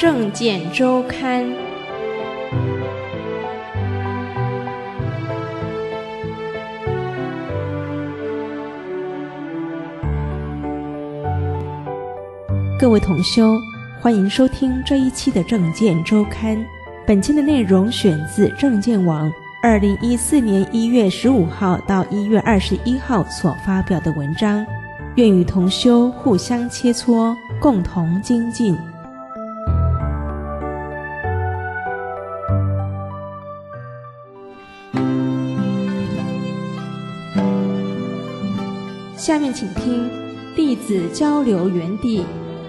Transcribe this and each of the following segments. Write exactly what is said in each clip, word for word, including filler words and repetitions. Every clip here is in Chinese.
政见周刊》。各位同修，欢迎收听这一期的政见周刊。本期的内容选自政见网二零一四年一月十五号到一月二十一号所发表的文章，愿与同修互相切磋，共同精进。下面请听弟子交流园地。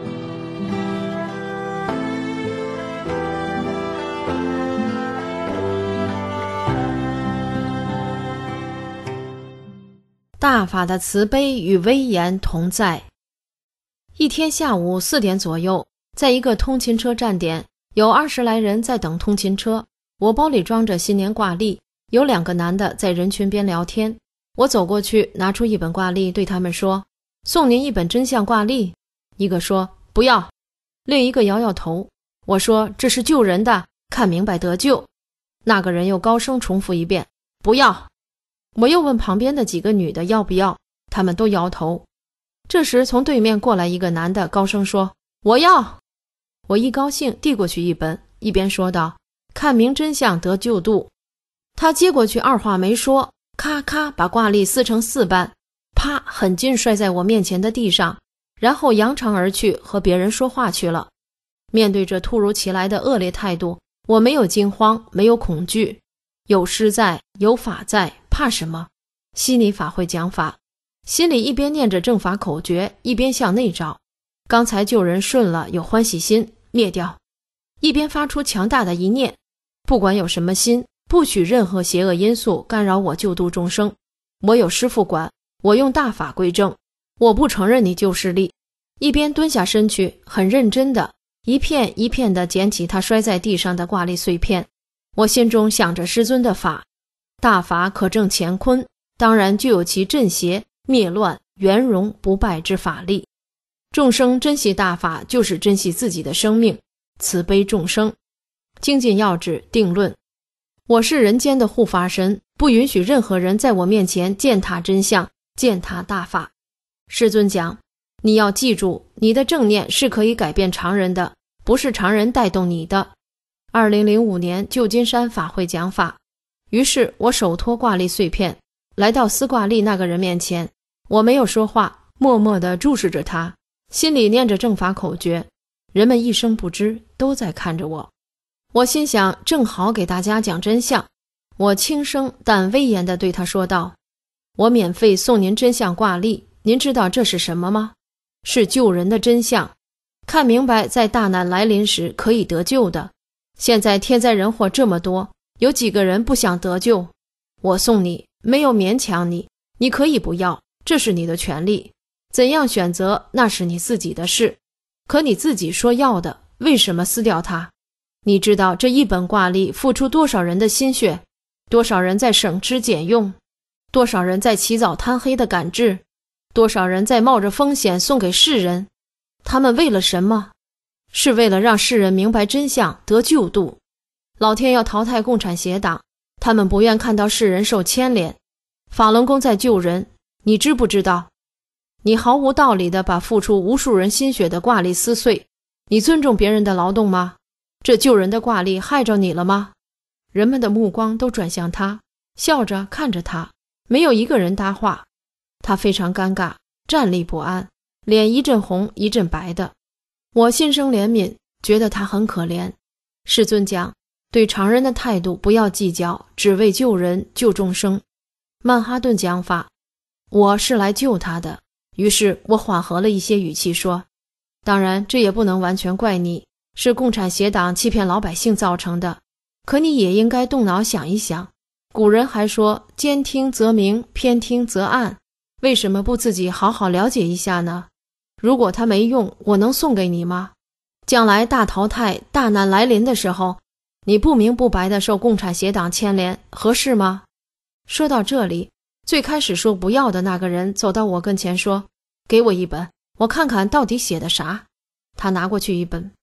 大法的慈悲与威严同在。一天下午四点左右，在一个通勤车站点，有二十来人在等通勤车。我包里装着新年挂历，有两个男的在人群边聊天。我走过去，拿出一本挂历，对他们说：“送您一本真相挂历。”一个说：“不要。”另一个摇摇头。我说：“这是救人的，看明白得救。”那个人又高声重复一遍：“不要。”我又问旁边的几个女的要不要，他们都摇头。这时从对面过来一个男的，高声说：“我要。”我一高兴，递过去一本，一边说道：“看明真相得救度。”他接过去，二话没说，咔咔把挂历撕成四瓣，啪狠劲摔在我面前的地上，然后扬长而去，和别人说话去了。面对这突如其来的恶劣态度，我没有惊慌，没有恐惧，有师在，有法在，怕什么？心理法会讲法，心里一边念着正法口诀，一边向内找。刚才救人顺了，有欢喜心，灭掉。一边发出强大的一念，不管有什么心，不许任何邪恶因素干扰我救度众生。我有师父管，我用大法归正，我不承认你救势力。一边蹲下身去，很认真的一片一片地捡起他摔在地上的挂历碎片。我心中想着师尊的法，大法可证乾坤，当然就有其镇邪灭乱圆融不败之法力。众生珍惜大法，就是珍惜自己的生命，慈悲众生。精进要旨定论：我是人间的护法神，不允许任何人在我面前践踏真相，践踏大法。师尊讲，你要记住，你的正念是可以改变常人的，不是常人带动你的。二零零五年旧金山法会讲法，于是我手托挂历碎片，来到撕挂历那个人面前。我没有说话，默默地注视着他，心里念着正法口诀。人们一声不知，都在看着我。我心想，正好给大家讲真相。我轻声但威严地对他说道：“我免费送您真相挂历，您知道这是什么吗？是救人的真相，看明白在大难来临时可以得救的。现在天灾人祸这么多，有几个人不想得救？我送你，没有勉强你，你可以不要，这是你的权利。怎样选择，那是你自己的事。可你自己说要的，为什么撕掉它？你知道这一本挂历付出多少人的心血，多少人在省吃俭用，多少人在起早贪黑的赶制，多少人在冒着风险送给世人。他们为了什么？是为了让世人明白真相，得救度。老天要淘汰共产邪党，他们不愿看到世人受牵连。法轮功在救人，你知不知道？你毫无道理地把付出无数人心血的挂历撕碎，你尊重别人的劳动吗？这救人的挂历害着你了吗？人们的目光都转向他，笑着看着他，没有一个人搭话。他非常尴尬，站立不安，脸一阵红一阵白的。我心生怜悯，觉得他很可怜。世尊讲，对常人的态度不要计较，只为救人救众生。曼哈顿讲法，我是来救他的。于是我缓和了一些语气说，当然这也不能完全怪你，是共产邪党欺骗老百姓造成的，可你也应该动脑想一想。古人还说，兼听则明，偏听则暗，为什么不自己好好了解一下呢？如果它没用，我能送给你吗？将来大淘汰、大难来临的时候，你不明不白地受共产邪党牵连，合适吗？说到这里，最开始说不要的那个人走到我跟前说，给我一本，我看看到底写的啥。他拿过去一本，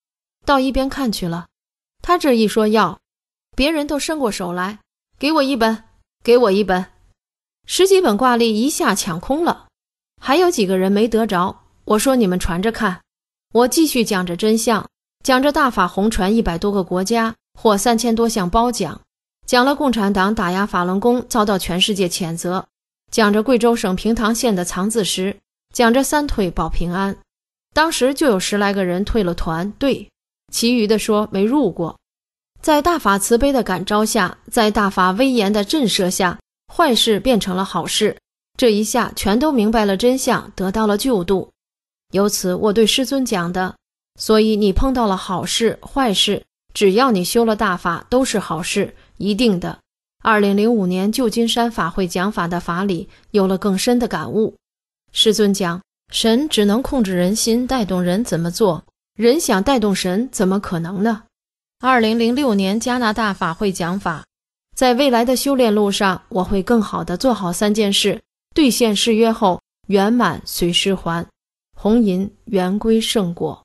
到一边看去了。他这一说要，别人都伸过手来，给我一本，给我一本。十几本挂历一下抢空了，还有几个人没得着。我说你们传着看。我继续讲着真相，讲着大法红传一百多个国家，获三千多项褒奖，讲了共产党打压法轮功遭到全世界谴责，讲着贵州省平塘县的藏字石，讲着三退保平安。当时就有十来个人退了团队，其余的说没入过。在大法慈悲的感召下，在大法威严的震慑下，坏事变成了好事，这一下全都明白了真相，得到了救度。由此我对师尊讲的，所以你碰到了好事坏事，只要你修了大法都是好事，一定的。二零零五年旧金山法会讲法的法理有了更深的感悟。师尊讲，神只能控制人心，带动人怎么做，人想带动神怎么可能呢？二零零六年加拿大法会讲法，在未来的修炼路上，我会更好地做好三件事，兑现誓约后圆满随师还，红银圆归圣果。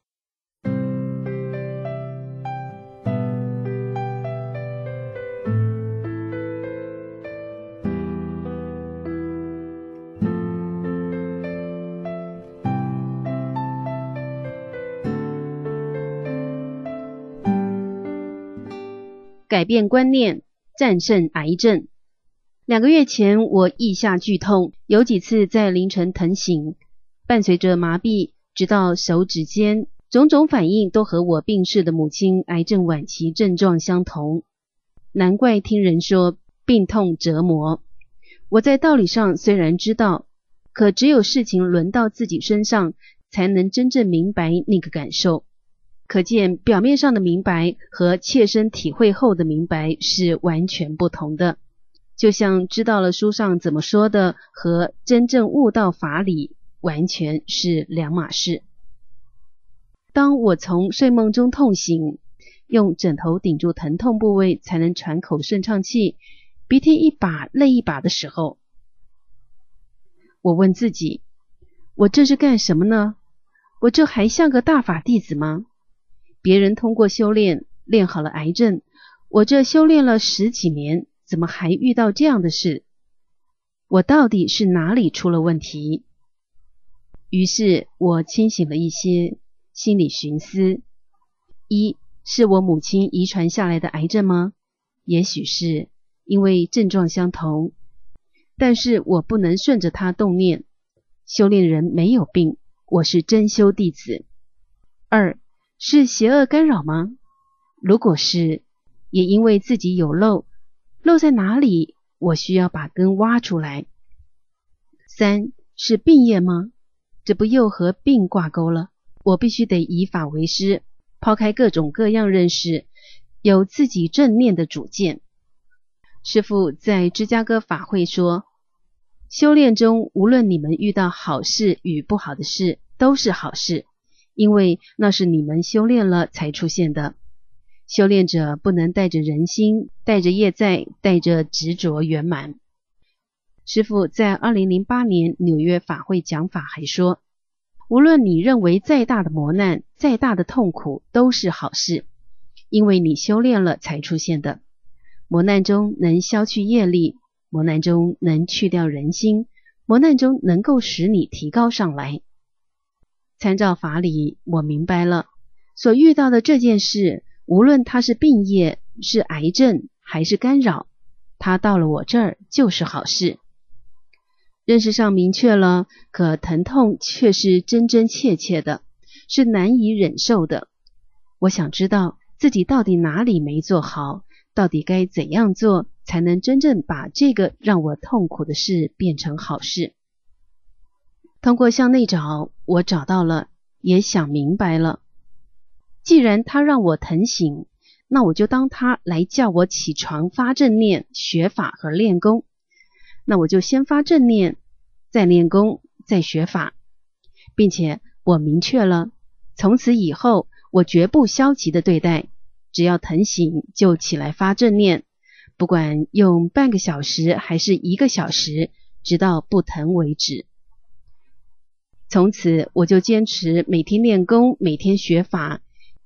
改变观念，战胜癌症。两个月前，我腋下剧痛，有几次在凌晨疼醒，伴随着麻痹，直到手指尖，种种反应都和我病逝的母亲癌症晚期症状相同。难怪听人说病痛折磨。我在道理上虽然知道，可只有事情轮到自己身上，才能真正明白那个感受。可见表面上的明白和切身体会后的明白是完全不同的，就像知道了书上怎么说的和真正悟到法理完全是两码事。当我从睡梦中痛醒，用枕头顶住疼痛部位才能喘口顺畅气，鼻涕一把泪一把的时候，我问自己，我这是干什么呢？我这还像个大法弟子吗？别人通过修炼练好了癌症，我这修炼了十几年，怎么还遇到这样的事？我到底是哪里出了问题？于是我清醒了一些，心里寻思：一，是我母亲遗传下来的癌症吗？也许是，因为症状相同，但是我不能顺着她动念。修炼人没有病，我是真修弟子。二，是邪恶干扰吗？如果是，也因为自己有漏，漏在哪里？我需要把根挖出来。三，是病业吗？这不又和病挂钩了？我必须得以法为师，抛开各种各样认识，有自己正念的主见。师父在芝加哥法会说，修炼中无论你们遇到好事与不好的事，都是好事，因为那是你们修炼了才出现的。修炼者不能带着人心，带着业债，带着执着圆满。师父在二零零八年纽约法会讲法还说，无论你认为再大的磨难，再大的痛苦，都是好事，因为你修炼了才出现的。磨难中能消去业力，磨难中能去掉人心，磨难中能够使你提高上来。参照法理，我明白了，所遇到的这件事，无论它是病业，是癌症，还是干扰，它到了我这儿就是好事。认识上明确了，可疼痛却是真真切切的，是难以忍受的。我想知道自己到底哪里没做好，到底该怎样做，才能真正把这个让我痛苦的事变成好事。通过向内找，我找到了，也想明白了。既然他让我疼醒，那我就当他来叫我起床发正念，学法和练功。那我就先发正念，再练功，再学法，并且我明确了，从此以后我绝不消极的对待，只要疼醒就起来发正念，不管用半个小时还是一个小时，直到不疼为止。从此我就坚持每天练功，每天学法，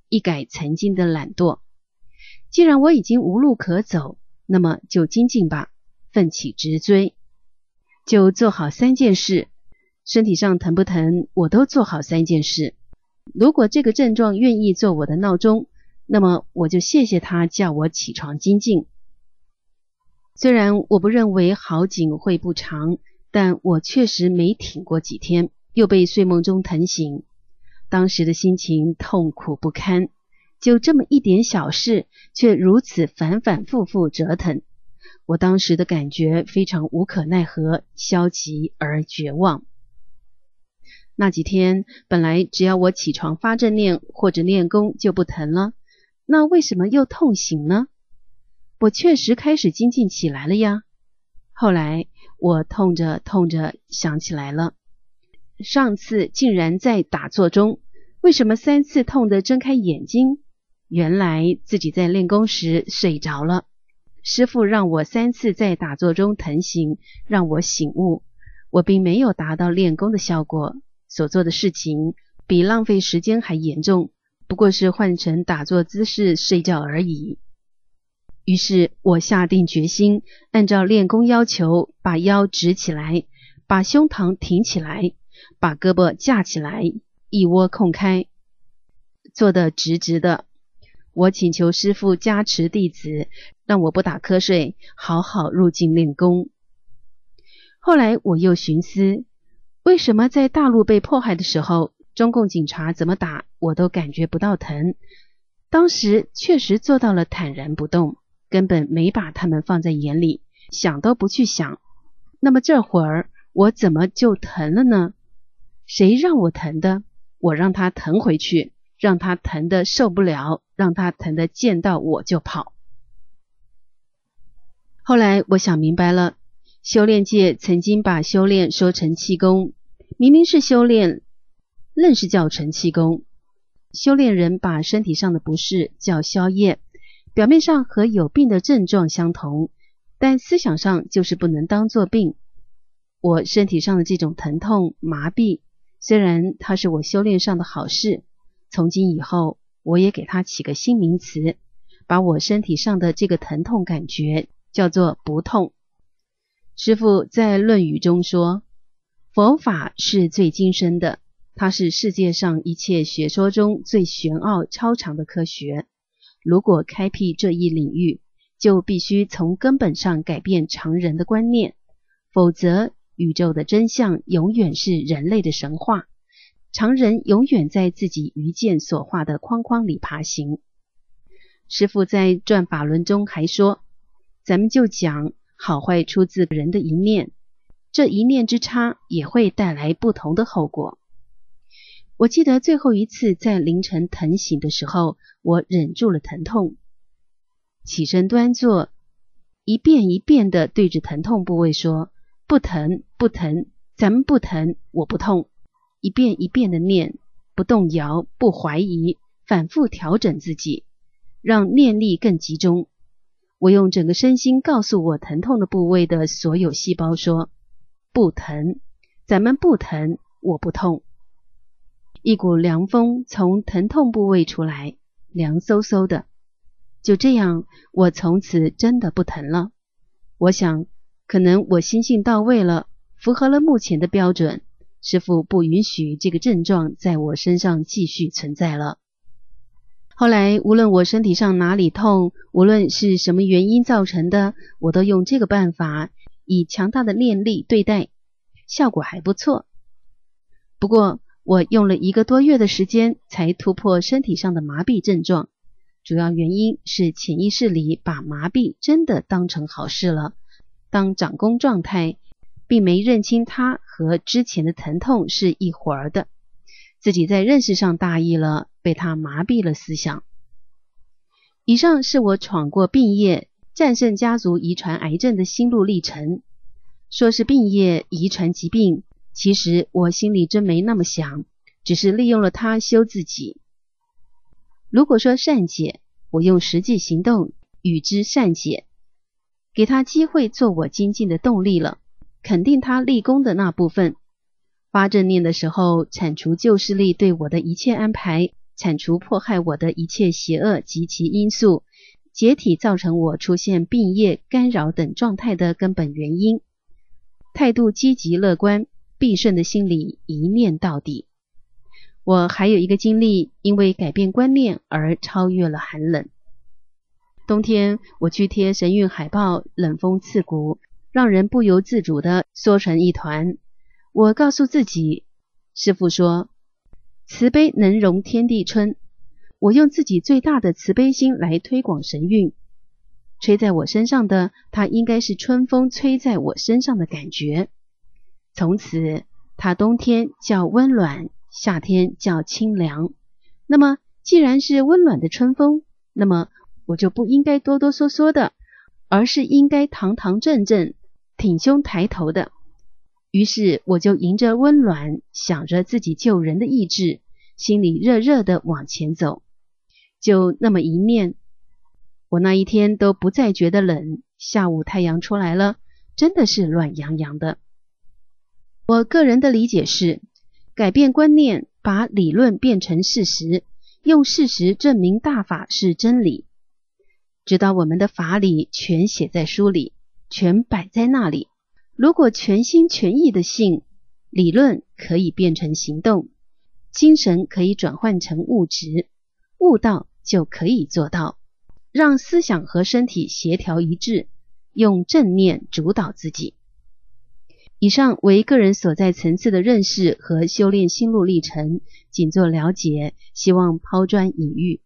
一改曾经的懒惰。既然我已经无路可走，那么就精进吧，奋起直追。就做好三件事，身体上疼不疼，我都做好三件事。如果这个症状愿意做我的闹钟，那么我就谢谢他叫我起床精进。虽然我不认为好景会不长，但我确实没挺过几天，又被睡梦中疼醒。当时的心情痛苦不堪，就这么一点小事，却如此反反复复折腾。我当时的感觉非常无可奈何，消极而绝望。那几天本来只要我起床发正念或者练功就不疼了，那为什么又痛醒呢？我确实开始精进起来了呀。后来我痛着痛着想起来了，上次竟然在打坐中，为什么三次痛得睁开眼睛？原来自己在练功时睡着了。师父让我三次在打坐中疼醒，让我醒悟，我并没有达到练功的效果，所做的事情比浪费时间还严重，不过是换成打坐姿势睡觉而已。于是我下定决心，按照练功要求，把腰直起来，把胸膛挺起来，把胳膊架起来，一窝空开，坐得直直的。我请求师父加持弟子，让我不打瞌睡，好好入静练功。后来我又寻思，为什么在大陆被迫害的时候，中共警察怎么打我都感觉不到疼？当时确实做到了坦然不动，根本没把他们放在眼里，想都不去想。那么这会儿我怎么就疼了呢？谁让我疼的？我让他疼回去，让他疼得受不了，让他疼得见到我就跑。后来我想明白了，修炼界曾经把修炼说成气功，明明是修炼，愣是叫成气功。修炼人把身体上的不适叫消业，表面上和有病的症状相同，但思想上就是不能当作病。我身体上的这种疼痛麻痹，虽然它是我修炼上的好事，从今以后我也给它起个新名词，把我身体上的这个疼痛感觉叫做不痛。师父在论语中说，佛法是最精深的，它是世界上一切学说中最玄奥超长的科学。如果开辟这一领域，就必须从根本上改变常人的观念，否则宇宙的真相永远是人类的神话，常人永远在自己愚见所画的框框里爬行。师父在转法轮中还说，咱们就讲好坏出自人的一念，这一念之差也会带来不同的后果。我记得最后一次在凌晨疼醒的时候，我忍住了疼痛，起身端坐，一遍一遍地对着疼痛部位说，不疼不疼，咱们不疼，我不痛，一遍一遍地念，不动摇，不怀疑，反复调整自己，让念力更集中。我用整个身心告诉我疼痛的部位的所有细胞说，不疼，咱们不疼，我不痛。一股凉风从疼痛部位出来，凉飕飕的。就这样，我从此真的不疼了。我想，可能我心性到位了，符合了目前的标准，师父不允许这个症状在我身上继续存在了。后来，无论我身体上哪里痛，无论是什么原因造成的，我都用这个办法，以强大的念力对待，效果还不错。不过，我用了一个多月的时间才突破身体上的麻痹症状，主要原因是潜意识里把麻痹真的当成好事了，当长功状态，并没认清它和之前的疼痛是一伙儿的，自己在认识上大意了，被它麻痹了思想。以上是我闯过病业，战胜家族遗传癌症的心路历程。说是病业遗传疾病，其实我心里真没那么想，只是利用了它修自己。如果说善解，我用实际行动与之善解，给他机会做我精进的动力了，肯定他立功的那部分。发正念的时候，铲除旧势力对我的一切安排， 铲除迫害我的一切邪恶及其因素，解体造成我出现病业、干扰等状态的根本原因。态度积极乐观，必胜的心理一念到底。我还有一个经历，因为改变观念而超越了寒冷。冬天我去贴神谕海报，冷风刺骨，让人不由自主地缩成一团。我告诉自己，师父说，慈悲能容天地春，我用自己最大的慈悲心来推广神韵。吹在我身上的，它应该是春风吹在我身上的感觉。从此，它冬天叫温暖，夏天叫清凉。那么，既然是温暖的春风，那么我就不应该哆哆嗦嗦的，而是应该堂堂正正、挺胸抬头的。于是，我就迎着温暖，想着自己救人的意志，心里热热的往前走。就那么一念，我那一天都不再觉得冷，下午太阳出来了，真的是暖洋洋的。我个人的理解是，改变观念，把理论变成事实，用事实证明大法是真理。直到我们的法理全写在书里，全摆在那里，如果全心全意的信，理论可以变成行动，精神可以转换成物质，悟道就可以做到。让思想和身体协调一致，用正念主导自己。以上为个人所在层次的认识和修炼心路历程，仅做了解，希望抛砖引玉。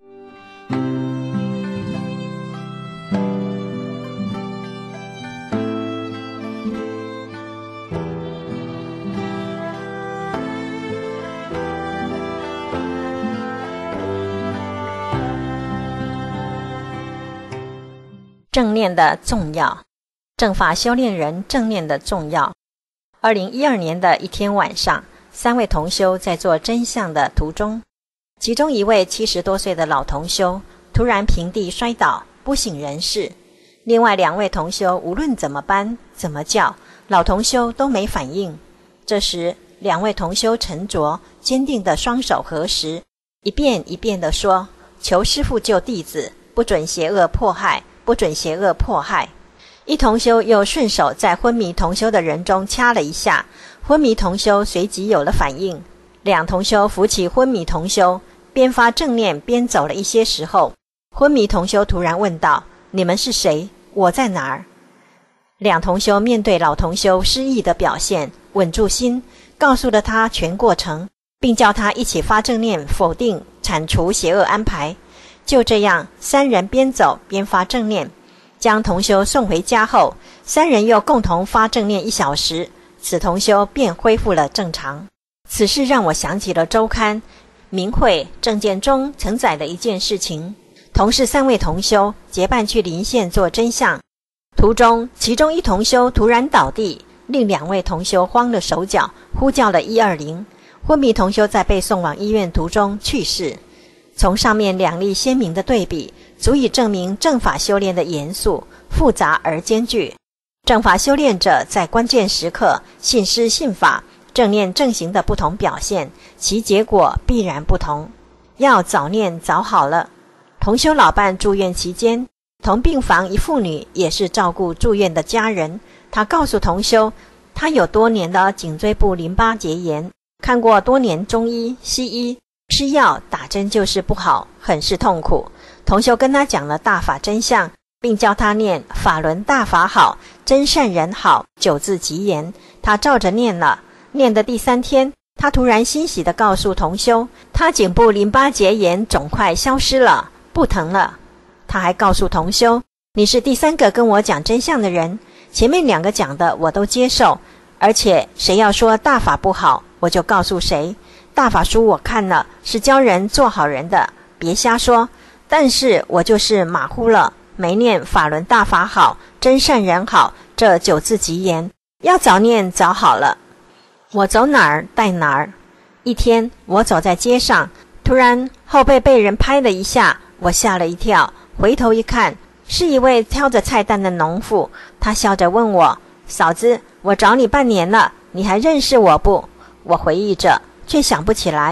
正念的重要，正法修炼人正念的重要。二零一二年的一天晚上，三位同修在做真相的途中，其中一位七十多岁的老同修突然平地摔倒，不省人事。另外两位同修无论怎么搬怎么叫，老同修都没反应。这时两位同修沉着坚定的双手合十，一遍一遍地说，求师父救弟子，不准邪恶迫害，不准邪恶迫害。一同修又顺手在昏迷同修的人中掐了一下，昏迷同修随即有了反应。两同修扶起昏迷同修，边发正念边走了一些时候，昏迷同修突然问道，你们是谁？我在哪儿？两同修面对老同修失忆的表现，稳住心，告诉了他全过程，并叫他一起发正念否定铲除邪恶安排。就这样，三人边走边发正念，将同修送回家后，三人又共同发正念一小时，此同修便恢复了正常。此事让我想起了周刊明慧正见中承载的一件事情。同是三位同修结伴去临县做真相，途中其中一同修突然倒地，另两位同修慌了手脚，呼叫了一二零。昏迷同修在被送往医院途中去世。从上面两例鲜明的对比，足以证明正法修炼的严肃、复杂而艰巨。正法修炼者在关键时刻信师信法、正念正行的不同表现，其结果必然不同。要早念早好了。同修老伴住院期间，同病房一妇女也是照顾住院的家人，她告诉同修，她有多年的颈椎部淋巴结炎，看过多年中医、西医，吃药打针就是不好，很是痛苦。同修跟他讲了大法真相，并教他念法轮大法好，真善人好九字吉言。他照着念了，念的第三天，他突然欣喜地告诉同修，他颈部淋巴结炎肿块消失了，不疼了。他还告诉同修，你是第三个跟我讲真相的人，前面两个讲的我都接受，而且谁要说大法不好，我就告诉谁。大法书我看了，是教人做好人的，别瞎说。但是我就是马虎了，没念法轮大法好，真善人好这九字吉言，要早念早好了。我走哪儿带哪儿。一天我走在街上，突然后背被人拍了一下，我吓了一跳，回头一看，是一位挑着菜担的农妇。他笑着问我，嫂子，我找你半年了，你还认识我不？我回忆着，却想不起来。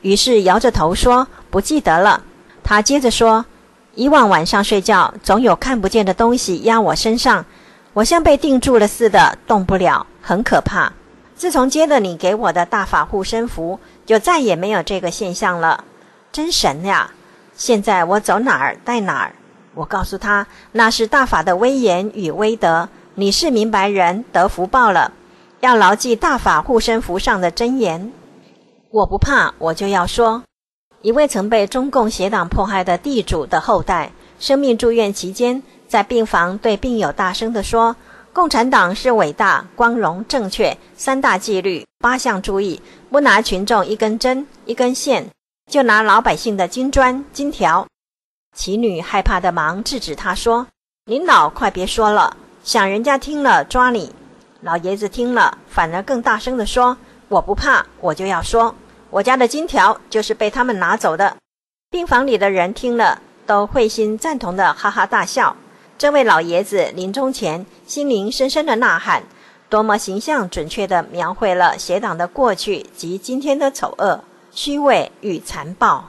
于是摇着头说不记得了。他接着说，以往晚上睡觉总有看不见的东西压我身上，我像被定住了似的动不了，很可怕。自从接了你给我的大法护身符，就再也没有这个现象了，真神呀！现在我走哪儿带哪儿。我告诉他，那是大法的威严与威德，你是明白人，得福报了，要牢记大法护身符上的真言。我不怕，我就要说。一位曾被中共邪党迫害的地主的后代，生命住院期间，在病房对病友大声地说，共产党是伟大、光荣、正确，三大纪律、八项注意，不拿群众一根针、一根线，就拿老百姓的金砖、金条。其女害怕的忙制止他说，您老快别说了，想人家听了抓你。老爷子听了反而更大声地说，我不怕，我就要说，我家的金条就是被他们拿走的。病房里的人听了都会心赞同的哈哈大笑。这位老爷子临终前心灵深深的呐喊，多么形象准确地描绘了邪党的过去及今天的丑恶、虚伪与残暴。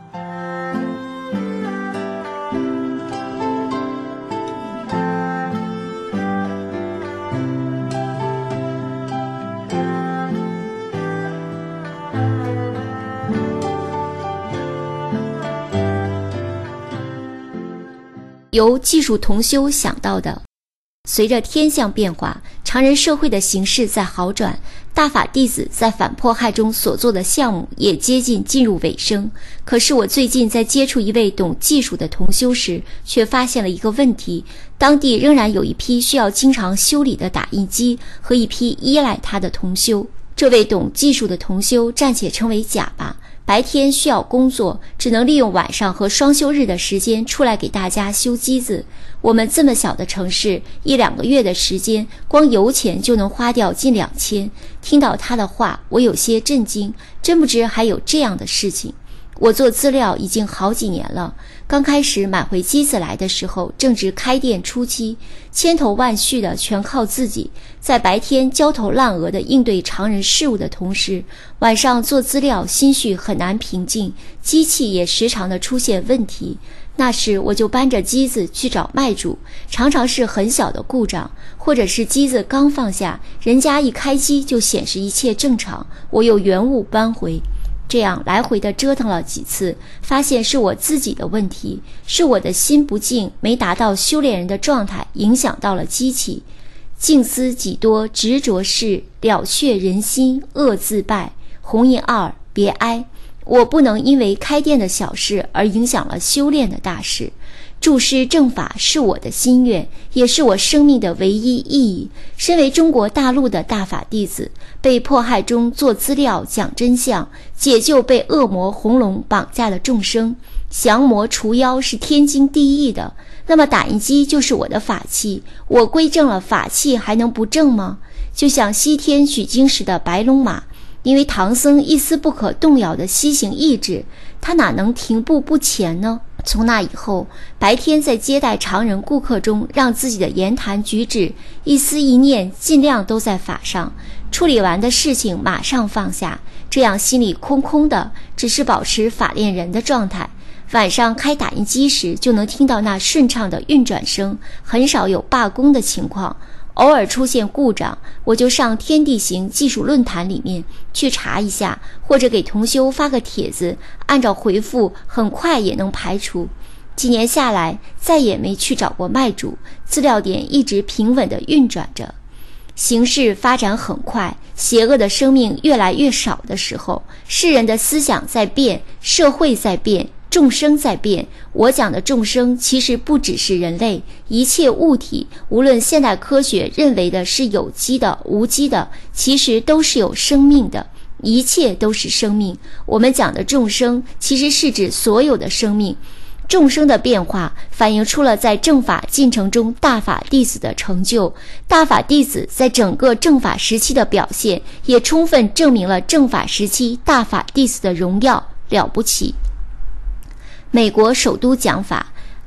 由技术同修想到的。随着天象变化，常人社会的形势在好转，大法弟子在反迫害中所做的项目也接近进入尾声。可是我最近在接触一位懂技术的同修时，却发现了一个问题，当地仍然有一批需要经常修理的打印机和一批依赖它的同修。这位懂技术的同修暂且称为甲吧，白天需要工作，只能利用晚上和双休日的时间出来给大家修机子。我们这么小的城市，一两个月的时间，光油钱就能花掉近两千。听到他的话，我有些震惊，真不知还有这样的事情。我做资料已经好几年了，刚开始买回机子来的时候，正值开店初期，千头万绪的全靠自己，在白天焦头烂额的应对常人事务的同时，晚上做资料心绪很难平静，机器也时常的出现问题。那时我就搬着机子去找卖主，常常是很小的故障，或者是机子刚放下，人家一开机就显示一切正常，我又原物搬回。这样来回的折腾了几次，发现是我自己的问题，是我的心不静，没达到修炼人的状态，影响到了机器。静思己多执着事，了却人心恶自败。红印二，别哀。我不能因为开店的小事而影响了修炼的大事。注师正法是我的心愿，也是我生命的唯一意义。身为中国大陆的大法弟子，被迫害中做资料讲真相，解救被恶魔红龙绑架的众生，降魔除妖是天经地义的。那么打印机就是我的法器，我归正了法器，还能不正吗？就像西天取经时的白龙马，因为唐僧一丝不可动摇的西行意志，他哪能停步不前呢？从那以后，白天在接待常人顾客中，让自己的言谈举止一思一念尽量都在法上，处理完的事情马上放下，这样心里空空的，只是保持法练人的状态。晚上开打印机时，就能听到那顺畅的运转声，很少有罢工的情况。偶尔出现故障，我就上天地行技术论坛里面去查一下，或者给同修发个帖子，按照回复很快也能排除。几年下来，再也没去找过卖主，资料点一直平稳地运转着。形势发展很快，邪恶的生命越来越少的时候，世人的思想在变，社会在变，众生在变。我讲的众生其实不只是人类，一切物体，无论现代科学认为的是有机的、无机的，其实都是有生命的，一切都是生命。我们讲的众生其实是指所有的生命。众生的变化反映出了在正法进程中大法弟子的成就，大法弟子在整个正法时期的表现，也充分证明了正法时期大法弟子的荣耀了不起。美国首都讲法，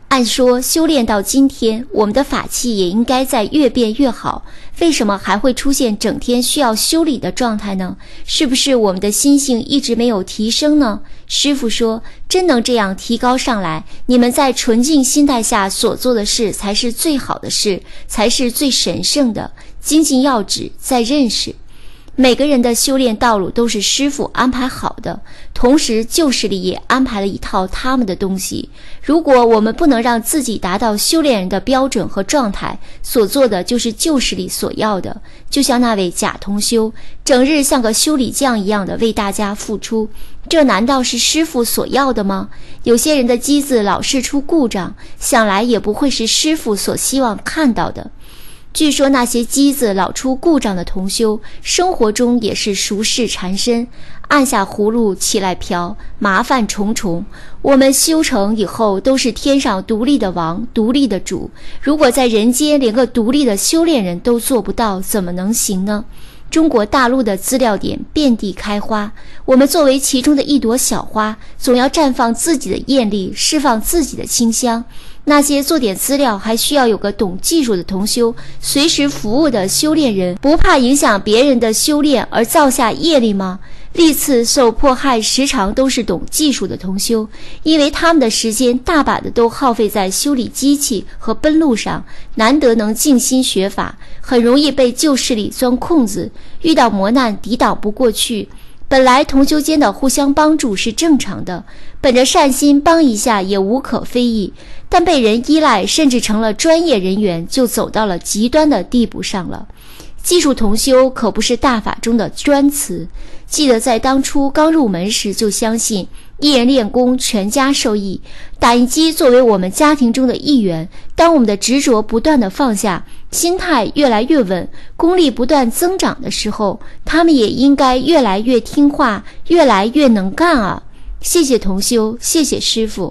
按说修炼到今天，我们的法器也应该在越变越好，为什么还会出现整天需要修理的状态呢？是不是我们的心性一直没有提升呢？师父说，真能这样提高上来，你们在纯净心态下所做的事才是最好的事，才是最神圣的。精进要旨在认识。每个人的修炼道路都是师父安排好的，同时旧势力也安排了一套他们的东西。如果我们不能让自己达到修炼人的标准和状态，所做的就是旧势力所要的。就像那位假同修，整日像个修理匠一样的为大家付出，这难道是师父所要的吗？有些人的机子老是出故障，想来也不会是师父所希望看到的。据说那些机子老出故障的同修，生活中也是熟视缠身，按下葫芦起来瓢，麻烦重重。我们修成以后都是天上独立的王，独立的主，如果在人间连个独立的修炼人都做不到，怎么能行呢？中国大陆的资料点遍地开花，我们作为其中的一朵小花，总要绽放自己的艳丽，释放自己的清香。那些做点资料还需要有个懂技术的同修，随时服务的修炼人，不怕影响别人的修炼而造下业力吗？历次受迫害时常都是懂技术的同修，因为他们的时间大把的都耗费在修理机器和奔路上，难得能静心学法，很容易被旧势力钻空子，遇到磨难抵挡不过去。本来同修间的互相帮助是正常的，本着善心帮一下也无可非议，但被人依赖甚至成了专业人员，就走到了极端的地步上了。技术同修可不是大法中的专词，记得在当初刚入门时就相信一人练功全家受益，打印机作为我们家庭中的一员，当我们的执着不断的放下，心态越来越稳，功力不断增长的时候，他们也应该越来越听话，越来越能干啊！谢谢同修，谢谢师父。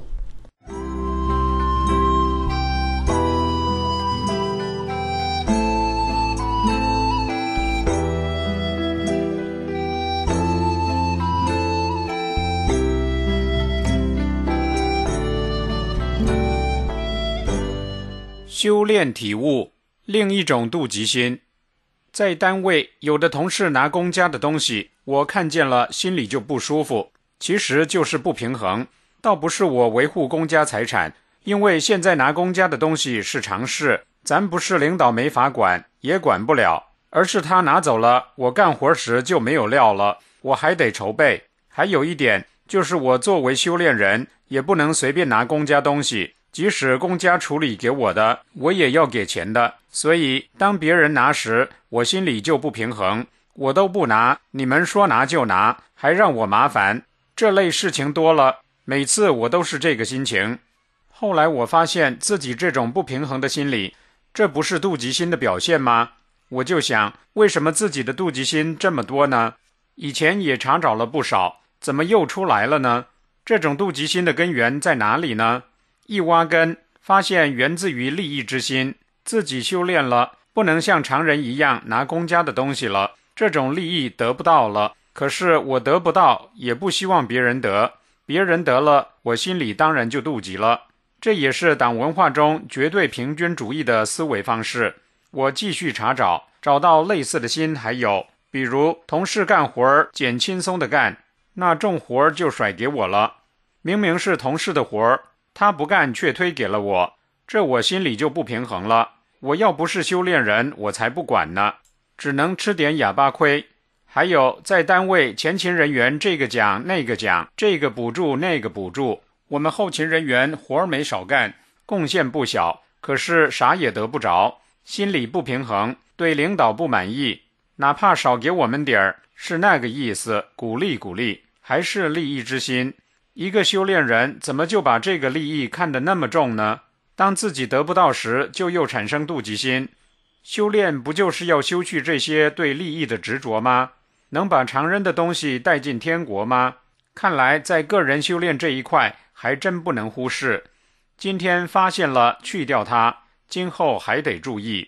修炼体悟，另一种妒忌心。在单位，有的同事拿公家的东西，我看见了心里就不舒服，其实就是不平衡。倒不是我维护公家财产，因为现在拿公家的东西是常事，咱不是领导没法管，也管不了，而是他拿走了，我干活时就没有料了，我还得筹备。还有一点，就是我作为修炼人，也不能随便拿公家东西，即使公家处理给我的，我也要给钱的。所以当别人拿时，我心里就不平衡，我都不拿，你们说拿就拿，还让我麻烦，这类事情多了，每次我都是这个心情。后来我发现自己这种不平衡的心理，这不是妒忌心的表现吗？我就想，为什么自己的妒忌心这么多呢？以前也查找了不少，怎么又出来了呢？这种妒忌心的根源在哪里呢？一挖根，发现源自于利益之心。自己修炼了，不能像常人一样拿公家的东西了，这种利益得不到了。可是我得不到，也不希望别人得，别人得了，我心里当然就妒忌了。这也是党文化中绝对平均主义的思维方式。我继续查找，找到类似的心还有，比如同事干活捡轻松的干，那重活就甩给我了。明明是同事的活，他不干却推给了我，这我心里就不平衡了。我要不是修炼人，我才不管呢，只能吃点哑巴亏。还有在单位前勤人员这个奖那个奖，这个补助那个补助，我们后勤人员活没少干，贡献不小，可是啥也得不着，心里不平衡，对领导不满意，哪怕少给我们点儿，是那个意思，鼓励鼓励，还是利益之心。一个修炼人怎么就把这个利益看得那么重呢？当自己得不到时，就又产生妒忌心。修炼不就是要修去这些对利益的执着吗？能把常人的东西带进天国吗？看来在个人修炼这一块还真不能忽视。今天发现了，去掉它，今后还得注意。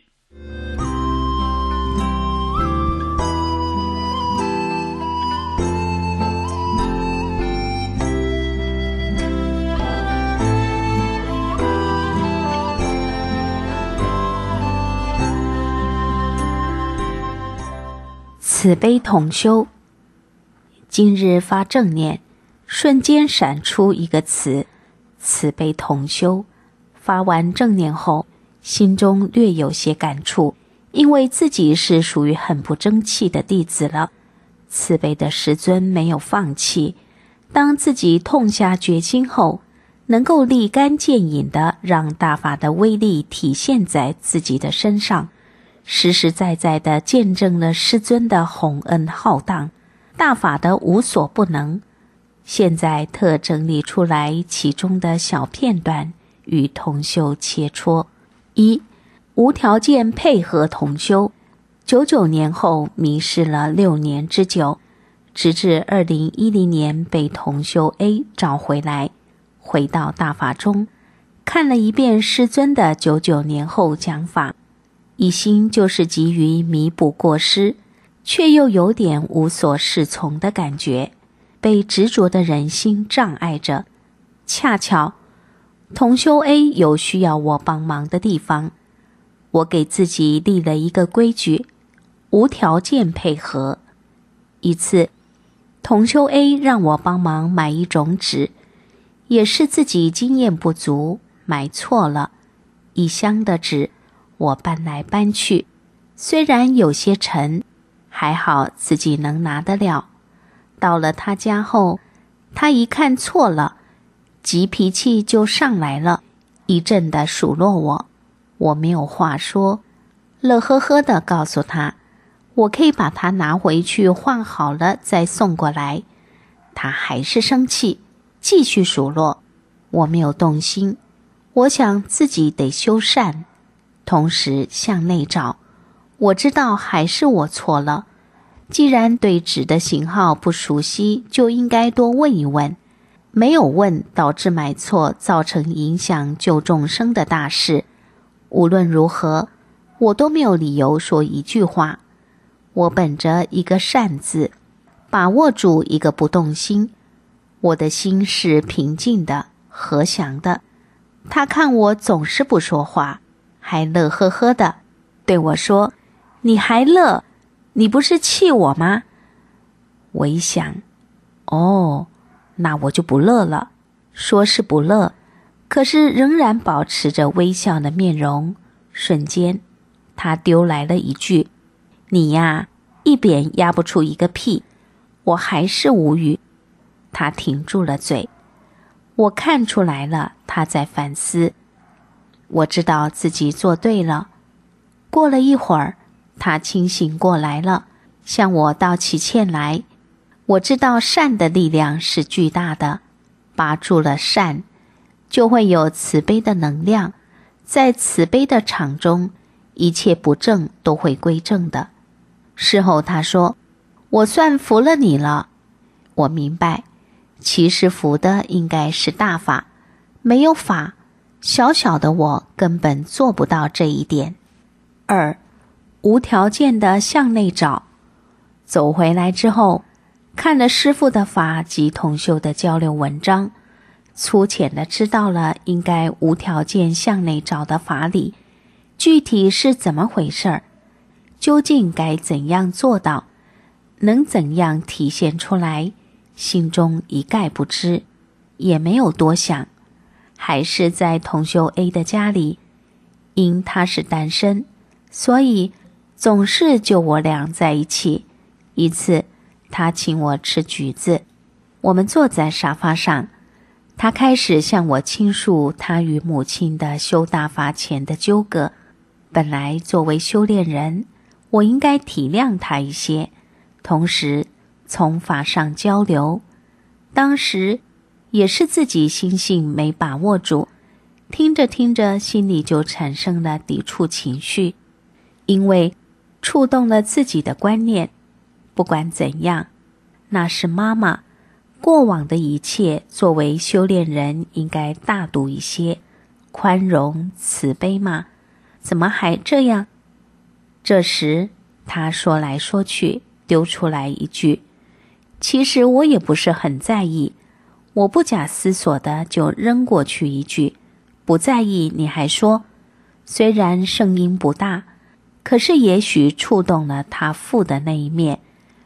慈悲同修。今日发正念，瞬间闪出一个词，慈悲同修。发完正念后，心中略有些感触，因为自己是属于很不争气的弟子了。慈悲的师尊没有放弃，当自己痛下决心后，能够立竿见影地让大法的威力体现在自己的身上，实实在在地见证了师尊的宏恩浩荡，大法的无所不能。现在特整理出来其中的小片段与同修切磋。一、无条件配合同修。九九年后迷失了六年之久，直至二零一零年被同修 A 找回来，回到大法中，看了一遍师尊的九九年后讲法，一心就是急于弥补过失，却又有点无所适从的感觉，被执着的人心障碍着。恰巧同修 A 有需要我帮忙的地方，我给自己立了一个规矩，无条件配合。一次，同修 A 让我帮忙买一种纸，也是自己经验不足，买错了。一箱的纸，我搬来搬去，虽然有些沉，还好自己能拿得了。到了他家后，他一看错了，急脾气就上来了，一阵的数落我。我没有话说，乐呵呵地告诉他，我可以把它拿回去换好了再送过来。他还是生气，继续数落。我没有动心，我想自己得修善，同时向内找。我知道还是我错了，既然对纸的型号不熟悉，就应该多问一问。没有问，导致买错，造成影响救众生的大事。无论如何，我都没有理由说一句话。我本着一个善字，把握住一个不动心。我的心是平静的、和祥的。他看我总是不说话，还乐呵呵的对我说，你还乐？你不是气我吗？我一想，哦，那我就不乐了。说是不乐，可是仍然保持着微笑的面容。瞬间，他丢来了一句，你呀，一扁压不出一个屁。我还是无语。他停住了嘴。我看出来了，他在反思。我知道自己做对了。过了一会儿，他清醒过来了，向我道起歉来。我知道善的力量是巨大的，把住了善，就会有慈悲的能量，在慈悲的场中，一切不正都会归正的。事后他说，我算服了你了。我明白，其实服的应该是大法，没有法，小小的我根本做不到这一点。二、无条件的向内找。走回来之后，看了师父的法及同修的交流文章，粗浅的知道了应该无条件向内找的法理，具体是怎么回事儿，究竟该怎样做到，能怎样体现出来，心中一概不知，也没有多想。还是在同修 A 的家里，因他是单身，所以总是就我俩在一起。一次他请我吃橘子，我们坐在沙发上，他开始向我倾诉他与母亲的修大法前的纠葛。本来作为修炼人，我应该体谅他一些，同时从法上交流。当时也是自己心性没把握住，听着听着心里就产生了抵触情绪，因为触动了自己的观念。不管怎样，那是妈妈，过往的一切作为修炼人应该大度一些，宽容慈悲嘛，怎么还这样？这时他说来说去丢出来一句，其实我也不是很在意，我不假思索的就扔过去一句，不在意你还说。虽然声音不大，可是也许触动了他父的那一面，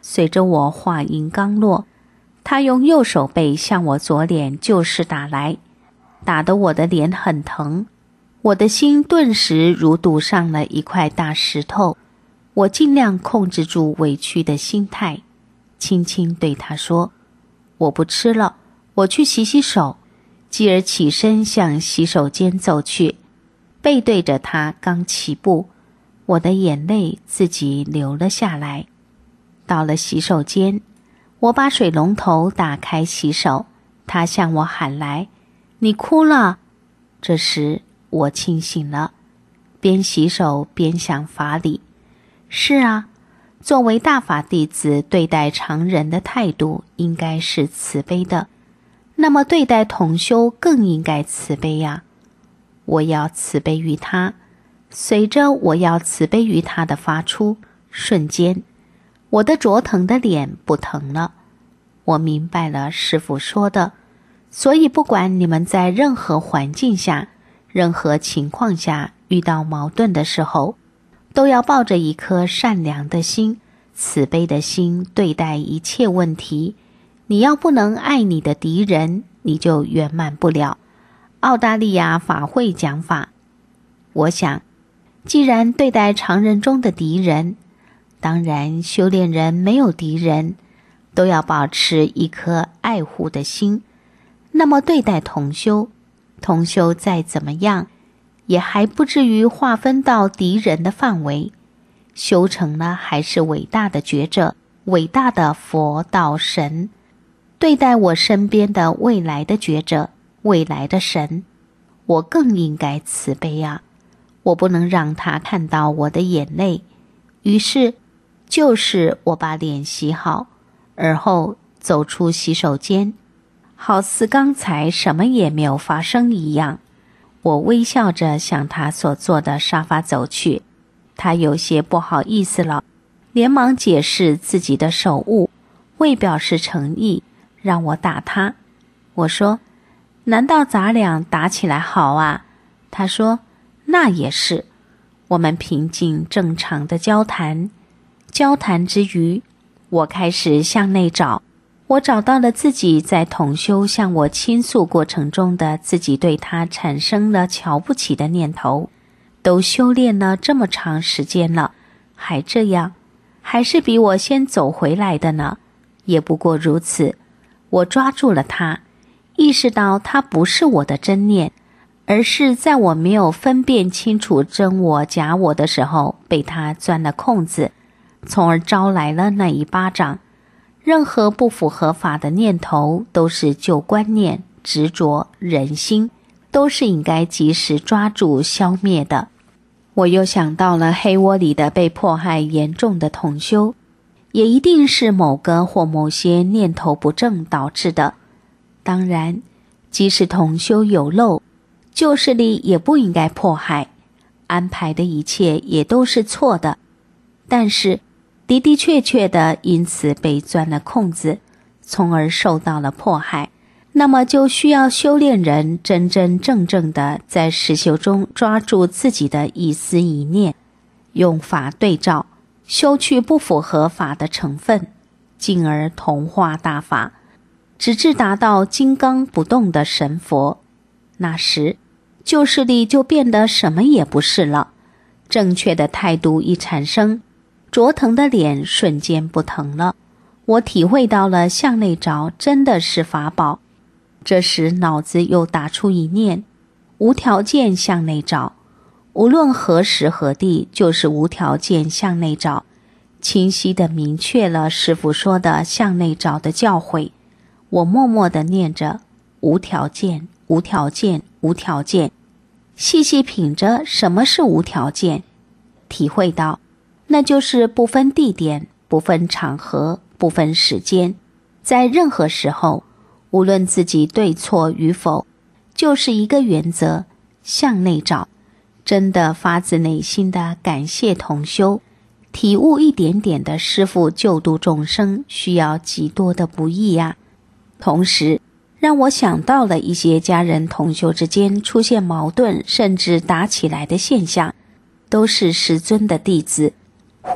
随着我话音刚落，他用右手背向我左脸就是打来，打得我的脸很疼，我的心顿时如堵上了一块大石头。我尽量控制住委屈的心态，轻轻对他说：我不吃了，我去洗洗手。继而起身向洗手间走去，背对着他刚起步，我的眼泪自己流了下来。到了洗手间，我把水龙头打开洗手，他向我喊来：你哭了。这时我清醒了，边洗手边想法理。是啊，作为大法弟子，对待常人的态度应该是慈悲的，那么对待同修更应该慈悲呀。我要慈悲于他，随着我要慈悲于他的发出，瞬间我的灼疼的脸不疼了。我明白了师父说的，所以不管你们在任何环境下，任何情况下遇到矛盾的时候，都要抱着一颗善良的心、慈悲的心对待一切问题。你要不能爱你的敌人，你就圆满不了。澳大利亚法会讲法，我想，既然对待常人中的敌人，当然修炼人没有敌人，都要保持一颗爱护的心。那么对待同修，同修再怎么样，也还不至于划分到敌人的范围，修成了还是伟大的觉者，伟大的佛道神。对待我身边的未来的觉者，未来的神，我更应该慈悲啊！我不能让他看到我的眼泪。于是，就是我把脸洗好，而后走出洗手间，好似刚才什么也没有发生一样。我微笑着向他所坐的沙发走去，他有些不好意思了，连忙解释自己的手误，为表示诚意，让我打他。我说：难道咱俩打起来好啊？他说：那也是。我们平静正常的交谈，交谈之余，我开始向内找，我找到了自己在同修向我倾诉过程中的自己对他产生了瞧不起的念头。都修炼了这么长时间了，还这样，还是比我先走回来的呢，也不过如此。我抓住了他，意识到他不是我的真念，而是在我没有分辨清楚真我假我的时候，被他钻了空子，从而招来了那一巴掌。任何不符合法的念头，都是旧观念、执着、人心，都是应该及时抓住消灭的。我又想到了黑窝里的被迫害严重的同修，也一定是某个或某些念头不正导致的。当然，即使同修有漏，旧势力也不应该迫害，安排的一切也都是错的。但是的的确确的因此被钻了空子，从而受到了迫害，那么就需要修炼人真真正正的在实修中抓住自己的一思一念，用法对照，修去不符合法的成分，进而同化大法，直至达到金刚不动的神佛。那时旧势力就变得什么也不是了。正确的态度一产生，灼疼的脸瞬间不疼了。我体会到了向内找真的是法宝。这时脑子又打出一念，无条件向内找，无论何时何地，就是无条件向内找，清晰地明确了师父说的向内找的教诲。我默默地念着无条件，无条件，无条件，细细品着什么是无条件，体会到那就是不分地点，不分场合，不分时间，在任何时候，无论自己对错与否，就是一个原则，向内找。真的发自内心的感谢同修，体悟一点点的师父救度众生需要极多的不易呀、啊。同时让我想到了一些家人同修之间出现矛盾甚至打起来的现象，都是师尊的弟子，互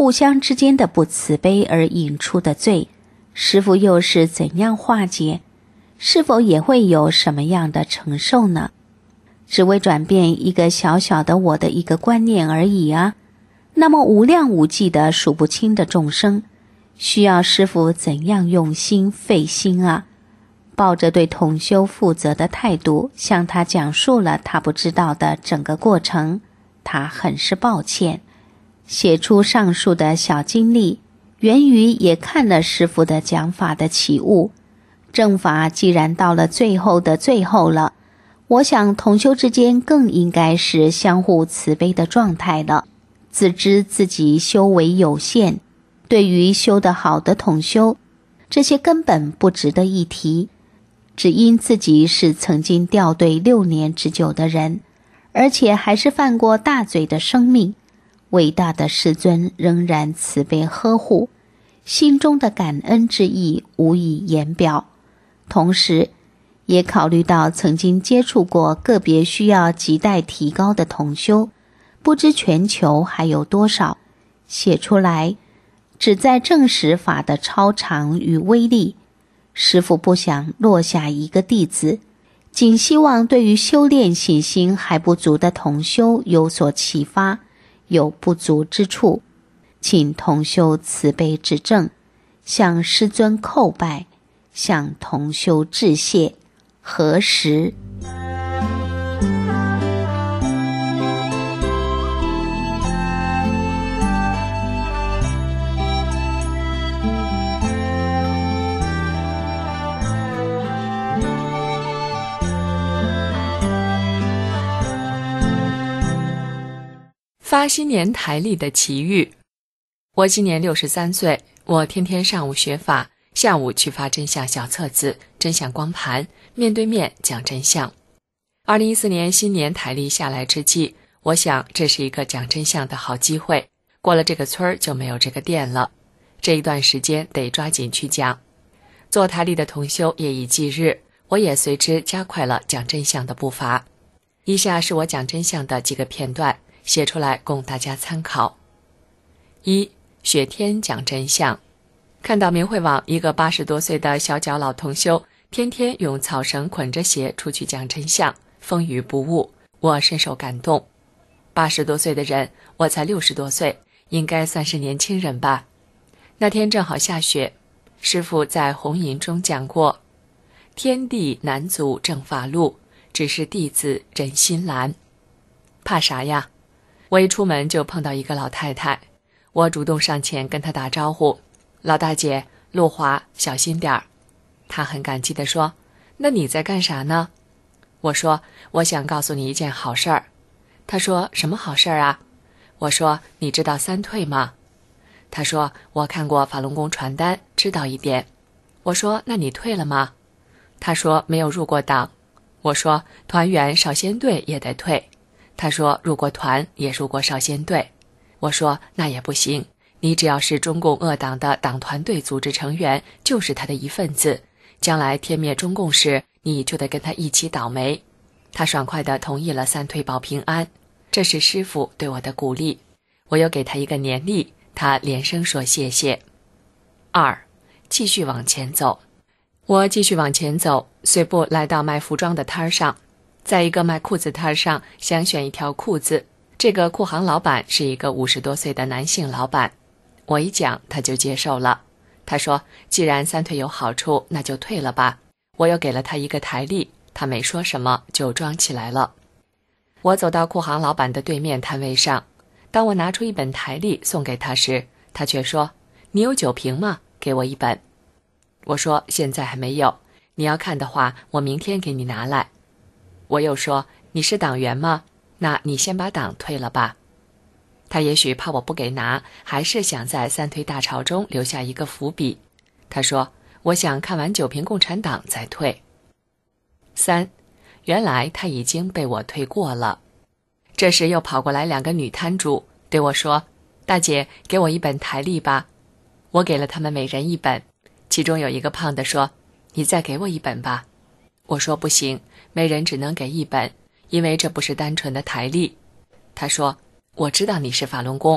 互相之间的不慈悲而引出的罪，师父又是怎样化解？是否也会有什么样的承受呢？只为转变一个小小的我的一个观念而已啊！那么无量无际的数不清的众生，需要师父怎样用心费心啊？抱着对同修负责的态度，向他讲述了他不知道的整个过程，他很是抱歉。写出上述的小经历，源于也看了师父的讲法的启悟。正法既然到了最后的最后了，我想同修之间更应该是相互慈悲的状态了。自知自己修为有限，对于修得好的同修，这些根本不值得一提。只因自己是曾经掉队六年之久的人，而且还是犯过大罪的生命，伟大的师尊仍然慈悲呵护，心中的感恩之意无以言表。同时也考虑到曾经接触过个别需要亟待提高的同修，不知全球还有多少，写出来旨在证实法的超常与威力。师父不想落下一个弟子，仅希望对于修炼信心还不足的同修有所启发，有不足之处，请同修慈悲指正，向师尊叩拜，向同修致谢，何时？ 发新年台历的奇遇。我今年六十三岁，我天天上午学法，下午去发真相小册子、真相光盘，面对面讲真相。二零一四年新年台历下来之际，我想这是一个讲真相的好机会，过了这个村儿就没有这个店了，这一段时间得抓紧去讲。做台历的同修也已忌日，我也随之加快了讲真相的步伐。以下是我讲真相的几个片段，写出来供大家参考。一、雪天讲真相。看到明慧网一个八十多岁的小脚老同修，天天用草绳捆着鞋出去讲真相，风雨不误，我深受感动。八十多岁的人，我才六十多岁，应该算是年轻人吧。那天正好下雪，师父在红吟中讲过，天地难阻正法路，只是弟子人心懒。怕啥呀？我一出门就碰到一个老太太，我主动上前跟她打招呼，老大姐，路滑，小心点儿。她很感激地说，那你在干啥呢？我说，我想告诉你一件好事儿。她说，什么好事儿啊？我说，你知道三退吗？她说，我看过法轮功传单，知道一点。我说，那你退了吗？她说，没有入过党。我说，团员少先队也得退。他说入过团也入过少先队。我说那也不行，你只要是中共恶党的党团队组织成员，就是他的一份子，将来天灭中共时，你就得跟他一起倒霉。他爽快地同意了三退保平安，这是师父对我的鼓励。我又给他一个年历，他连声说谢谢。二、继续往前走。我继续往前走，随步来到卖服装的摊上，在一个卖裤子摊上想选一条裤子，这个裤行老板是一个五十多岁的男性老板。我一讲他就接受了，他说既然三退有好处，那就退了吧。我又给了他一个台历，他没说什么就装起来了。我走到裤行老板的对面摊位上，当我拿出一本台历送给他时，他却说，你有酒瓶吗？给我一本。我说现在还没有，你要看的话我明天给你拿来。我又说，你是党员吗？那你先把党退了吧。他也许怕我不给拿，还是想在三退大潮中留下一个伏笔。他说，我想看完九瓶共产党再退。三，原来他已经被我退过了。这时又跑过来两个女摊主，对我说，大姐，给我一本台历吧。我给了他们每人一本，其中有一个胖的说，你再给我一本吧。我说不行，每人只能给一本，因为这不是单纯的台历。他说，我知道你是法轮功，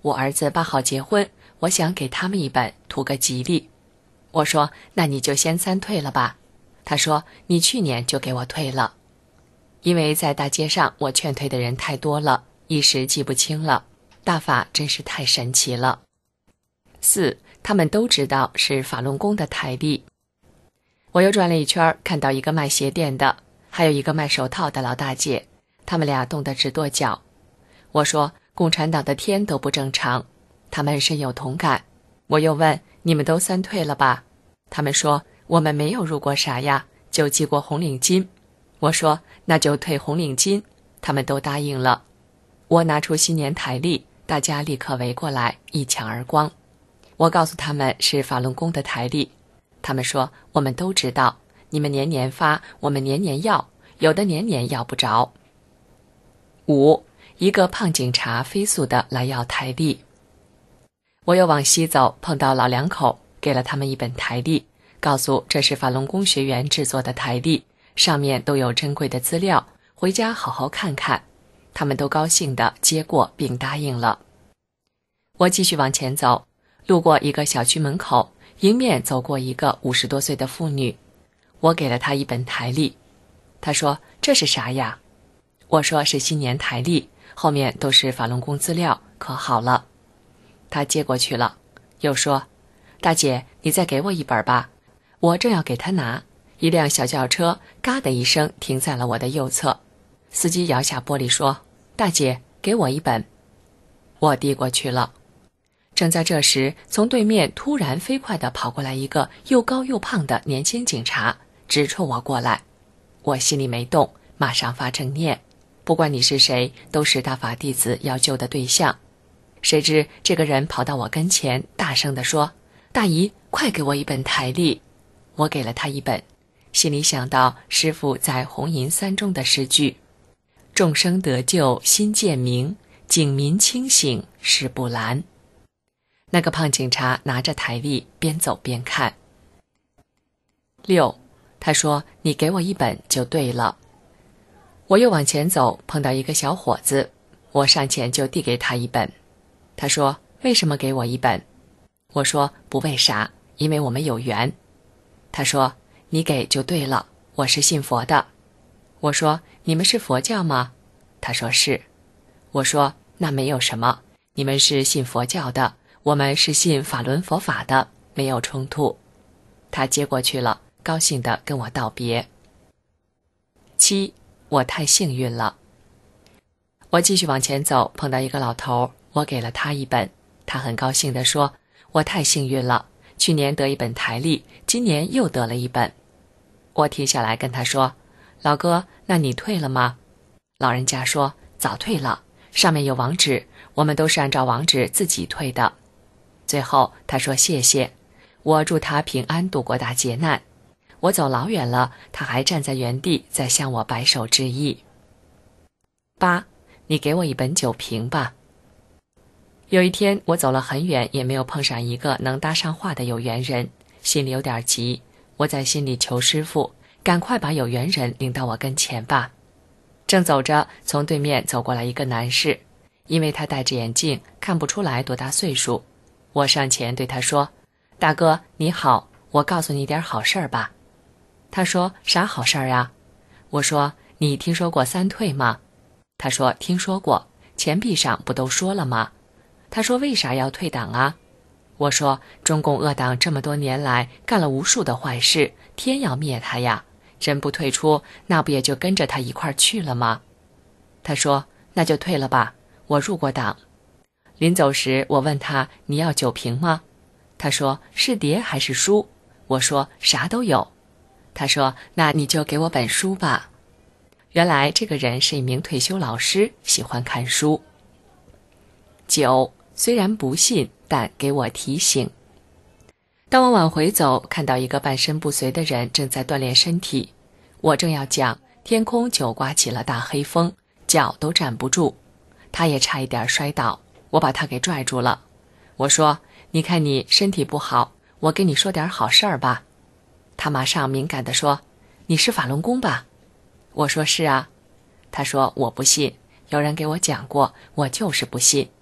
我儿子八号结婚，我想给他们一本，图个吉利。我说，那你就先三退了吧。他说，你去年就给我退了。因为在大街上我劝退的人太多了，一时记不清了。大法真是太神奇了。四，他们都知道是法轮功的台历。我又转了一圈，看到一个卖鞋店的，还有一个卖手套的老大姐，他们俩冻得直跺脚。我说，共产党的天都不正常。他们深有同感。我又问，你们都三退了吧？他们说，我们没有入过啥呀，就系过红领巾。我说，那就退红领巾。他们都答应了。我拿出新年台历，大家立刻围过来，一抢而光。我告诉他们是法轮功的台历，他们说，我们都知道，你们年年发，我们年年要，有的年年要不着。五，一个胖警察飞速的来要台历。我又往西走，碰到老两口，给了他们一本台历，告诉这是法轮功学员制作的台历，上面都有珍贵的资料，回家好好看看。他们都高兴地接过并答应了。我继续往前走，路过一个小区门口，迎面走过一个五十多岁的妇女，我给了她一本台历。她说，这是啥呀？我说，是新年台历，后面都是法轮功资料，可好了。她接过去了，又说，大姐，你再给我一本吧。我正要给她拿，一辆小轿车嘎的一声停在了我的右侧，司机摇下玻璃说，大姐，给我一本。我递过去了。正在这时，从对面突然飞快地跑过来一个又高又胖的年轻警察，直冲我过来。我心里没动，马上发正念，不管你是谁，都是大法弟子要救的对象。谁知这个人跑到我跟前，大声地说，大姨，快给我一本台历。我给了他一本，心里想到师父在红银三中的诗句，众生得救心渐明，警民清醒事不拦。那个胖警察拿着台历边走边看。六，他说，你给我一本就对了。我又往前走，碰到一个小伙子，我上前就递给他一本。他说，为什么给我一本？我说，不为啥，因为我们有缘。他说，你给就对了，我是信佛的。我说，你们是佛教吗？他说是。我说，那没有什么，你们是信佛教的，我们是信法轮佛法的，没有冲突。他接过去了，高兴地跟我道别。七，我太幸运了。我继续往前走，碰到一个老头，我给了他一本，他很高兴地说，我太幸运了，去年得一本台历，今年又得了一本。我停下来跟他说，老哥，那你退了吗？老人家说，早退了，上面有网址，我们都是按照网址自己退的。最后他说谢谢，我祝他平安度过大劫难。我走老远了，他还站在原地在向我摆手致意。八，你给我一本酒瓶吧。有一天我走了很远，也没有碰上一个能搭上话的有缘人，心里有点急，我在心里求师父，赶快把有缘人领到我跟前吧。正走着，从对面走过来一个男士，因为他戴着眼镜，看不出来多大岁数。我上前对他说，大哥你好，我告诉你点好事儿吧。他说，啥好事儿啊？我说，你听说过三退吗？他说，听说过，钱币上不都说了吗？他说，为啥要退党啊？我说，中共恶党这么多年来干了无数的坏事，天要灭他呀，真不退出，那不也就跟着他一块儿去了吗？他说，那就退了吧，我入过党。临走时我问他，你要酒瓶吗？他说，是碟还是书？我说，啥都有。他说，那你就给我本书吧。原来这个人是一名退休老师，喜欢看书。九，虽然不信，但给我提醒。当我往回走，看到一个半身不遂的人正在锻炼身体。我正要讲，天空就刮起了大黑风，脚都站不住，他也差一点摔倒，我把他给拽住了。我说，你看你身体不好，我跟你说点好事儿吧。他马上敏感地说，你是法轮功吧？我说是啊。他说，我不信，有人给我讲过，我就是不信。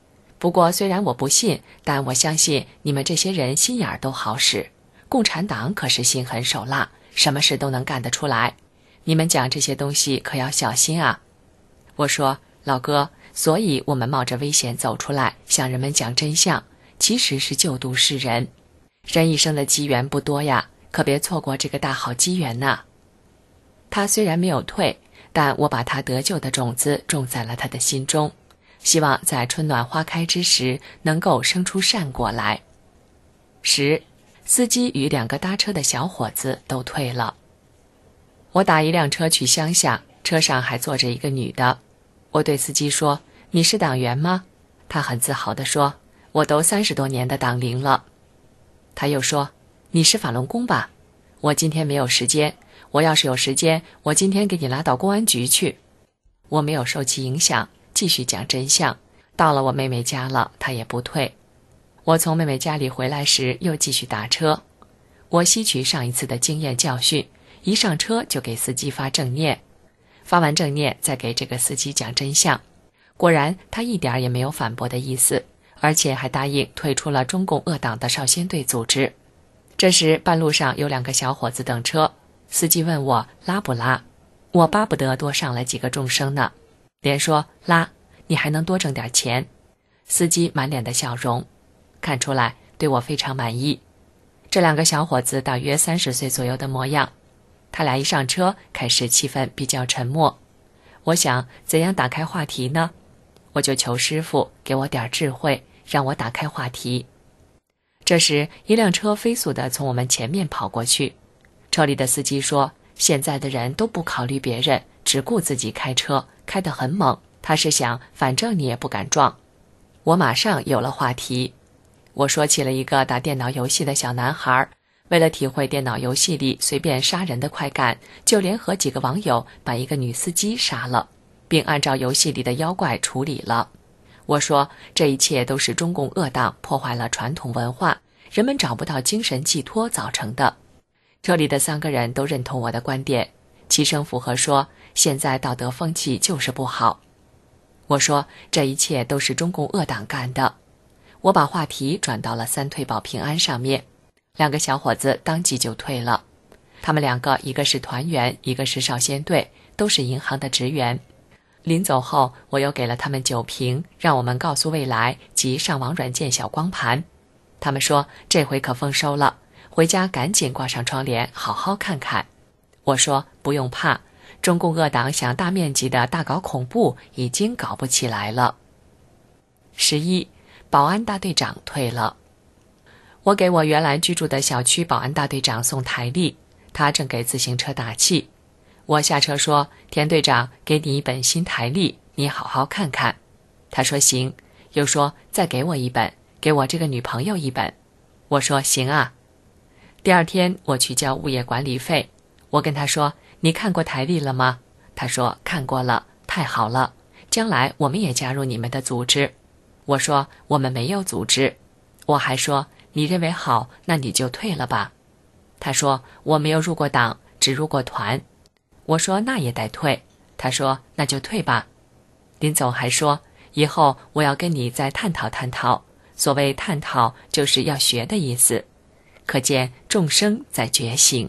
不过虽然我不信，但我相信你们这些人心眼儿都好使。共产党可是心狠手辣，什么事都能干得出来。你们讲这些东西可要小心啊。我说，老哥，所以我们冒着危险走出来，向人们讲真相，其实是救度世人。人一生的机缘不多呀，可别错过这个大好机缘呐。他虽然没有退，但我把他得救的种子种在了他的心中，希望在春暖花开之时能够生出善果来。十，司机与两个搭车的小伙子都退了。我打一辆车去乡下，车上还坐着一个女的。我对司机说，你是党员吗？他很自豪地说，我都三十多年的党龄了。他又说，你是法轮功吧？我今天没有时间，我要是有时间，我今天给你拉到公安局去。我没有受其影响，继续讲真相。到了我妹妹家了，她也不退。我从妹妹家里回来时又继续打车。我吸取上一次的经验教训，一上车就给司机发正念，发完正念再给这个司机讲真相。果然他一点也没有反驳的意思，而且还答应退出了中共恶党的少先队组织。这时半路上有两个小伙子等车，司机问我拉不拉，我巴不得多上来几个众生呢，连说拉，你还能多挣点钱。司机满脸的笑容，看出来对我非常满意。这两个小伙子大约三十岁左右的模样，他俩一上车开始气氛比较沉默。我想怎样打开话题呢？我就求师傅给我点智慧，让我打开话题。这时一辆车飞速地从我们前面跑过去，车里的司机说，现在的人都不考虑别人，只顾自己开车，开得很猛，他是想反正你也不敢撞。我马上有了话题，我说起了一个打电脑游戏的小男孩，为了体会电脑游戏里随便杀人的快感，就联合几个网友把一个女司机杀了，并按照游戏里的妖怪处理了。我说这一切都是中共恶党破坏了传统文化，人们找不到精神寄托造成的。车里的三个人都认同我的观点，齐声附和说，现在道德风气就是不好。我说这一切都是中共恶党干的。我把话题转到了三退保平安上面，两个小伙子当即就退了。他们两个一个是团员，一个是少先队，都是银行的职员。临走后我又给了他们酒瓶，让我们告诉未来及上网软件小光盘。他们说这回可丰收了，回家赶紧挂上窗帘好好看看。我说不用怕，中共恶党想大面积的大搞恐怖已经搞不起来了。十一，保安大队长退了。我给我原来居住的小区保安大队长送台历，他正给自行车打气。我下车说，田队长给你一本新台历，你好好看看。他说行，又说再给我一本，给我这个女朋友一本。我说行啊。第二天我去交物业管理费，我跟他说，你看过台历了吗？他说看过了，太好了，将来我们也加入你们的组织。我说我们没有组织。我还说你认为好，那你就退了吧。他说我没有入过党，只入过团。我说那也得退。他说那就退吧。林总还说，以后我要跟你再探讨探讨，所谓探讨就是要学的意思，可见众生在觉醒。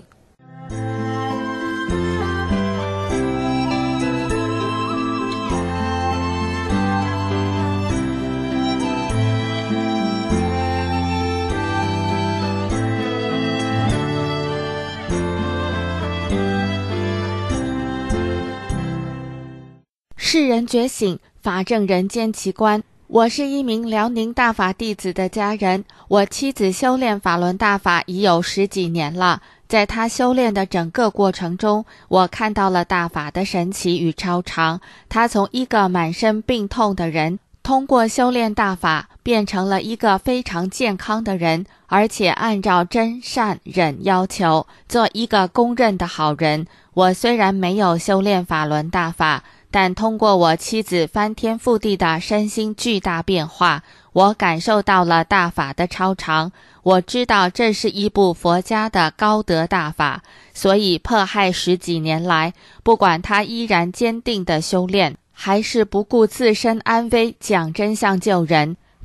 世人觉醒，法正人间奇观。我是一名辽宁大法弟子的家人，我妻子修炼法轮大法已有十几年了。在她修炼的整个过程中，我看到了大法的神奇与超常。她从一个满身病痛的人，通过修炼大法，变成了一个非常健康的人，而且按照真善忍要求，做一个公认的好人。我虽然没有修炼法轮大法，但通过我妻子翻天覆地的身心巨大变化，我感受到了大法的超常。我知道这是一部佛家的高德大法，所以迫害十几年来，不管他依然坚定的修炼，还是不顾自身安危讲真相救人，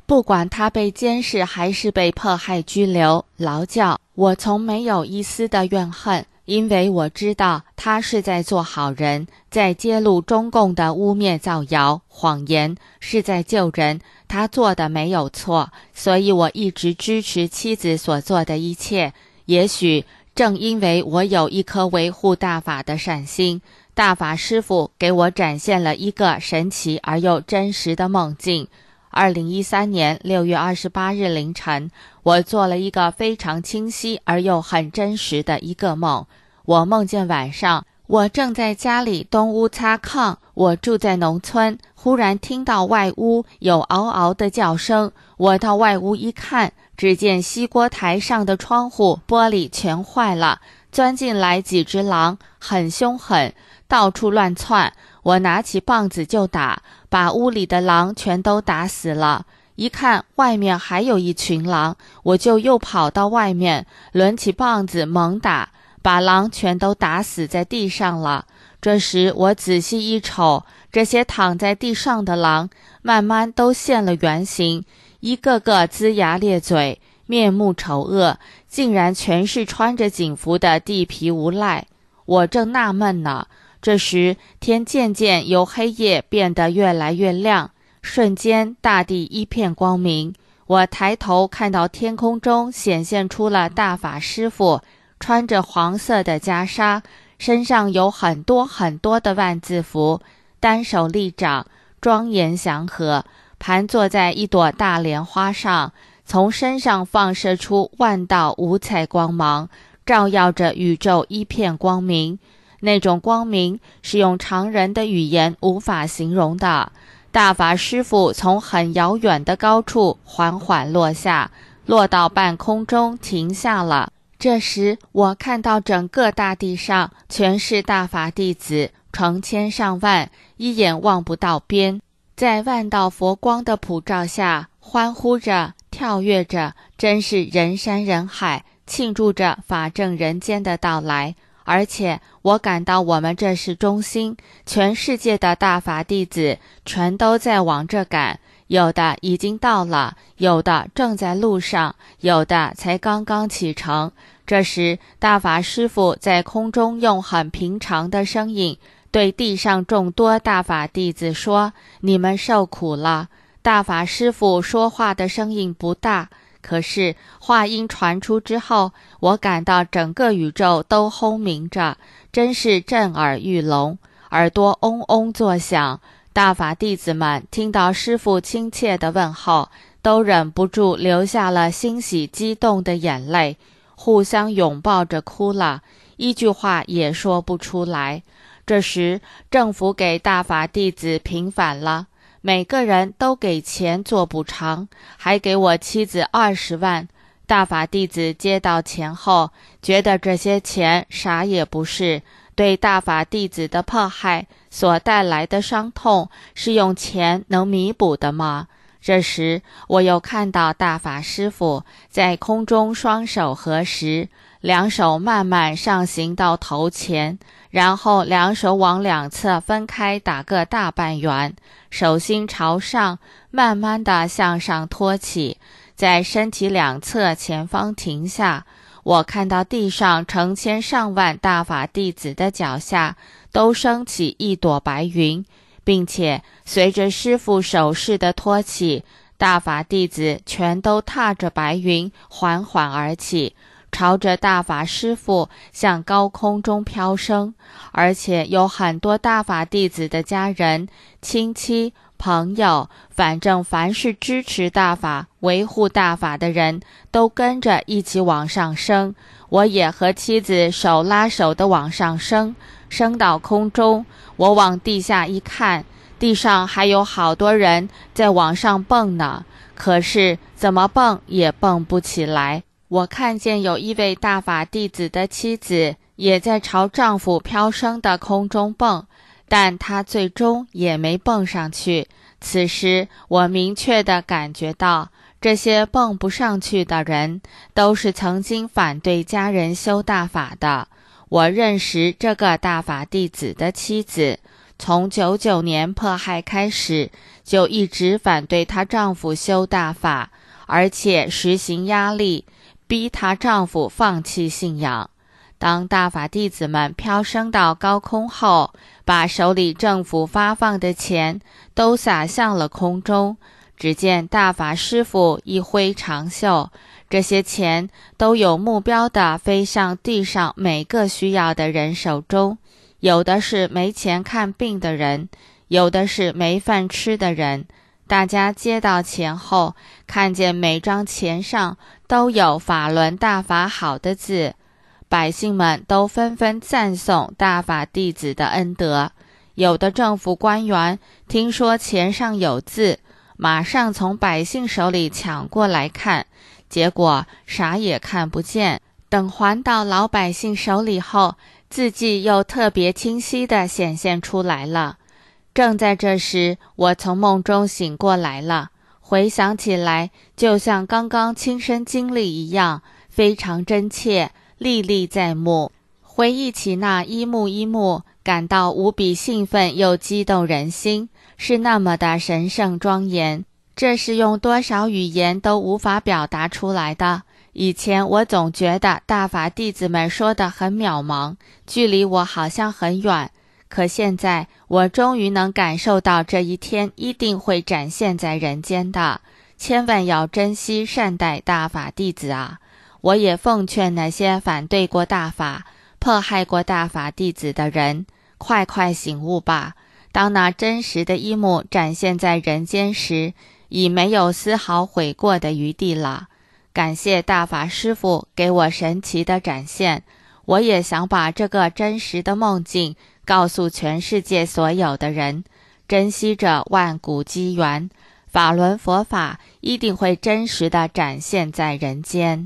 不管他被监视还是被迫害拘留、劳教，我从没有一丝的怨恨，因为我知道他是在做好人，在揭露中共的污蔑、造谣、谎言，是在救人。他做的没有错，所以我一直支持妻子所做的一切。也许正因为我有一颗维护大法的善心，大法师父给我展现了一个神奇而又真实的梦境。二零一三年六月二十八日凌晨，我做了一个非常清晰而又很真实的一个梦。我梦见晚上，我正在家里东屋擦炕，我住在农村，忽然听到外屋有嗷嗷的叫声。我到外屋一看，只见西锅台上的窗户玻璃全坏了，钻进来几只狼，很凶狠，到处乱窜。我拿起棒子就打，把屋里的狼全都打死了。一看外面还有一群狼，我就又跑到外面，抡起棒子猛打，把狼全都打死在地上了。这时我仔细一瞅，这些躺在地上的狼慢慢都现了原形，一个个龇牙咧嘴，面目丑恶，竟然全是穿着警服的地痞无赖。我正纳闷呢，这时天渐渐由黑夜变得越来越亮，瞬间大地一片光明。我抬头看到天空中显现出了大法师父，穿着黄色的袈裟，身上有很多很多的万字符，单手立掌，庄严祥和，盘坐在一朵大莲花上，从身上放射出万道五彩光芒，照耀着宇宙一片光明。那种光明是用常人的语言无法形容的。大法师父从很遥远的高处缓缓落下，落到半空中停下了。这时我看到整个大地上全是大法弟子，成千上万，一眼望不到边，在万道佛光的普照下欢呼着，跳跃着，真是人山人海，庆祝着法正人间的到来。而且我感到我们这是中心，全世界的大法弟子全都在往这赶，有的已经到了，有的正在路上，有的才刚刚启程。这时大法师父在空中用很平常的声音对地上众多大法弟子说：你们受苦了。大法师父说话的声音不大，可是话音传出之后，我感到整个宇宙都轰鸣着，真是震耳欲聋，耳朵嗡嗡作响。大法弟子们听到师父亲切的问候，都忍不住流下了欣喜激动的眼泪，互相拥抱着哭了，一句话也说不出来。这时政府给大法弟子平反了，每个人都给钱做补偿，还给我妻子二十万。大法弟子接到钱后，觉得这些钱啥也不是，对大法弟子的迫害所带来的伤痛，是用钱能弥补的吗？这时我又看到大法师父在空中双手合十，两手慢慢上行到头前，然后两手往两侧分开打个大半圆，手心朝上，慢慢地向上托起，在身体两侧前方停下。我看到地上成千上万大法弟子的脚下都升起一朵白云，并且随着师父手势的托起，大法弟子全都踏着白云缓缓而起，朝着大法师父向高空中飘升。而且有很多大法弟子的家人、亲戚、朋友，反正凡是支持大法、维护大法的人，都跟着一起往上升。我也和妻子手拉手的往上升，升到空中。我往地下一看，地上还有好多人在往上蹦呢，可是怎么蹦也蹦不起来。我看见有一位大法弟子的妻子也在朝丈夫飘升的空中蹦，但她最终也没蹦上去。此时我明确地感觉到，这些蹦不上去的人都是曾经反对家人修大法的。我认识这个大法弟子的妻子， 从九九年迫害开始，就一直反对她丈夫修大法，而且实行压力，逼她丈夫放弃信仰。当大法弟子们飘升到高空后，把手里政府发放的钱都撒向了空中。只见大法师父一挥长袖，这些钱都有目标地飞向地上每个需要的人手中，有的是没钱看病的人，有的是没饭吃的人。大家接到钱后，看见每张钱上都有法轮大法好的字，百姓们都纷纷赞颂大法弟子的恩德。有的政府官员听说钱上有字，马上从百姓手里抢过来看，结果啥也看不见。等还到老百姓手里后，字迹又特别清晰地显现出来了。正在这时，我从梦中醒过来了，回想起来就像刚刚亲身经历一样，非常真切，历历在目。回忆起那一幕一幕，感到无比兴奋又激动人心，是那么的神圣庄严，这是用多少语言都无法表达出来的。以前我总觉得大法弟子们说的很渺茫，距离我好像很远，可现在我终于能感受到这一天一定会展现在人间的，千万要珍惜善待大法弟子啊！我也奉劝那些反对过大法、迫害过大法弟子的人，快快醒悟吧！当那真实的一幕展现在人间时，已没有丝毫悔过的余地了。感谢大法师父给我神奇的展现，我也想把这个真实的梦境告诉全世界所有的人，珍惜着万古机缘，法轮佛法一定会真实的展现在人间。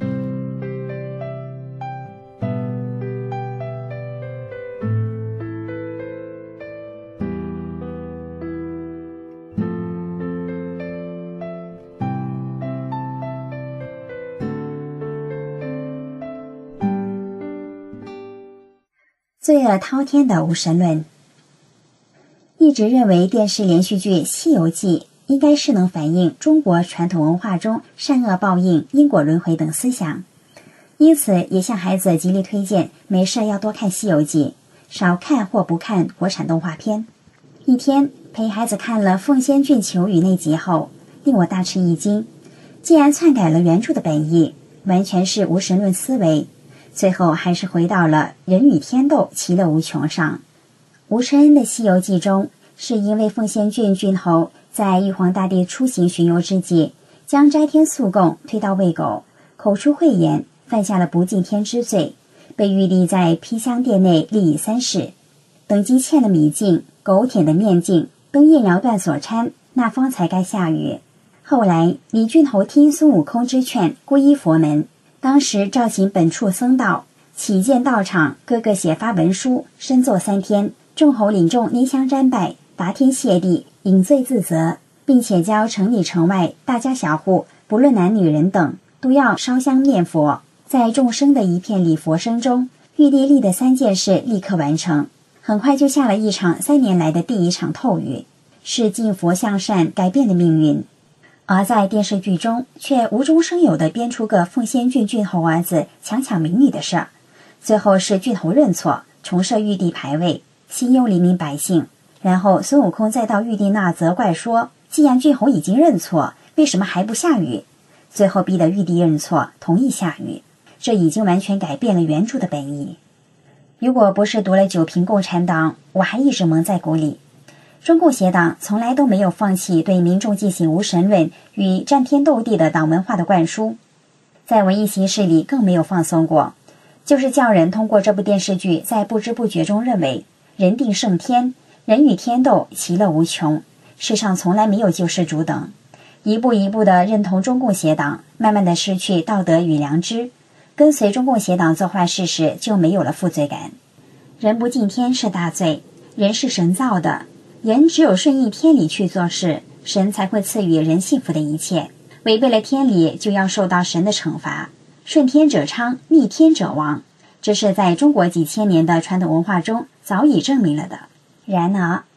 罪恶滔天的无神论。一直认为电视连续剧《西游记》应该是能反映中国传统文化中善恶报应、因果轮回等思想，因此也向孩子极力推荐没事要多看《西游记》，少看或不看国产动画片。一天陪孩子看了凤仙郡求雨那集后，令我大吃一惊，竟然篡改了原著的本意，完全是无神论思维，最后还是回到了人与天斗其乐无穷上。吴承恩的《西游记》中，是因为凤仙郡郡侯在玉皇大帝出行巡游之际，将斋天素供推到喂狗，口出秽言，犯下了不敬天之罪，被玉帝在披香殿内立以三世。等鸡欠了米镜，狗舔的面镜，灯叶苗断所掺，那方才该下雨。后来李郡侯听孙悟空之劝，皈依佛门，当时召请本处僧道，起建道场，个个写发文书，深奏三天。众侯领众拈香瞻拜，答天谢地，饮罪自责，并且教城里城外大家小户，不论男女人等，都要烧香念佛。在众生的一片礼佛声中，玉帝立的三件事立刻完成，很快就下了一场三年来的第一场透雨，是敬佛向善改变的命运。而在电视剧中，却无中生有地编出个凤仙郡郡侯儿子强抢民女的事儿，最后是郡侯认错，重设玉帝牌位，心忧黎民百姓。然后孙悟空再到玉帝那责怪说，既然郡侯已经认错，为什么还不下雨？最后逼得玉帝认错，同意下雨。这已经完全改变了原著的本意。如果不是读了九评共产党，我还一直蒙在鼓里。中共协党从来都没有放弃对民众进行无神论与战天斗地的党文化的灌输，在文艺形式里更没有放松过，就是叫人通过这部电视剧在不知不觉中认为人定胜天，人与天斗其乐无穷，世上从来没有救世主等，一步一步地认同中共协党，慢慢地失去道德与良知，跟随中共协党做坏事时就没有了负罪感。人不敬天是大罪，人是神造的，人只有顺应天理去做事，神才会赐予人幸福的一切。违背了天理，就要受到神的惩罚。顺天者昌，逆天者亡，这是在中国几千年的传统文化中早已证明了的。然而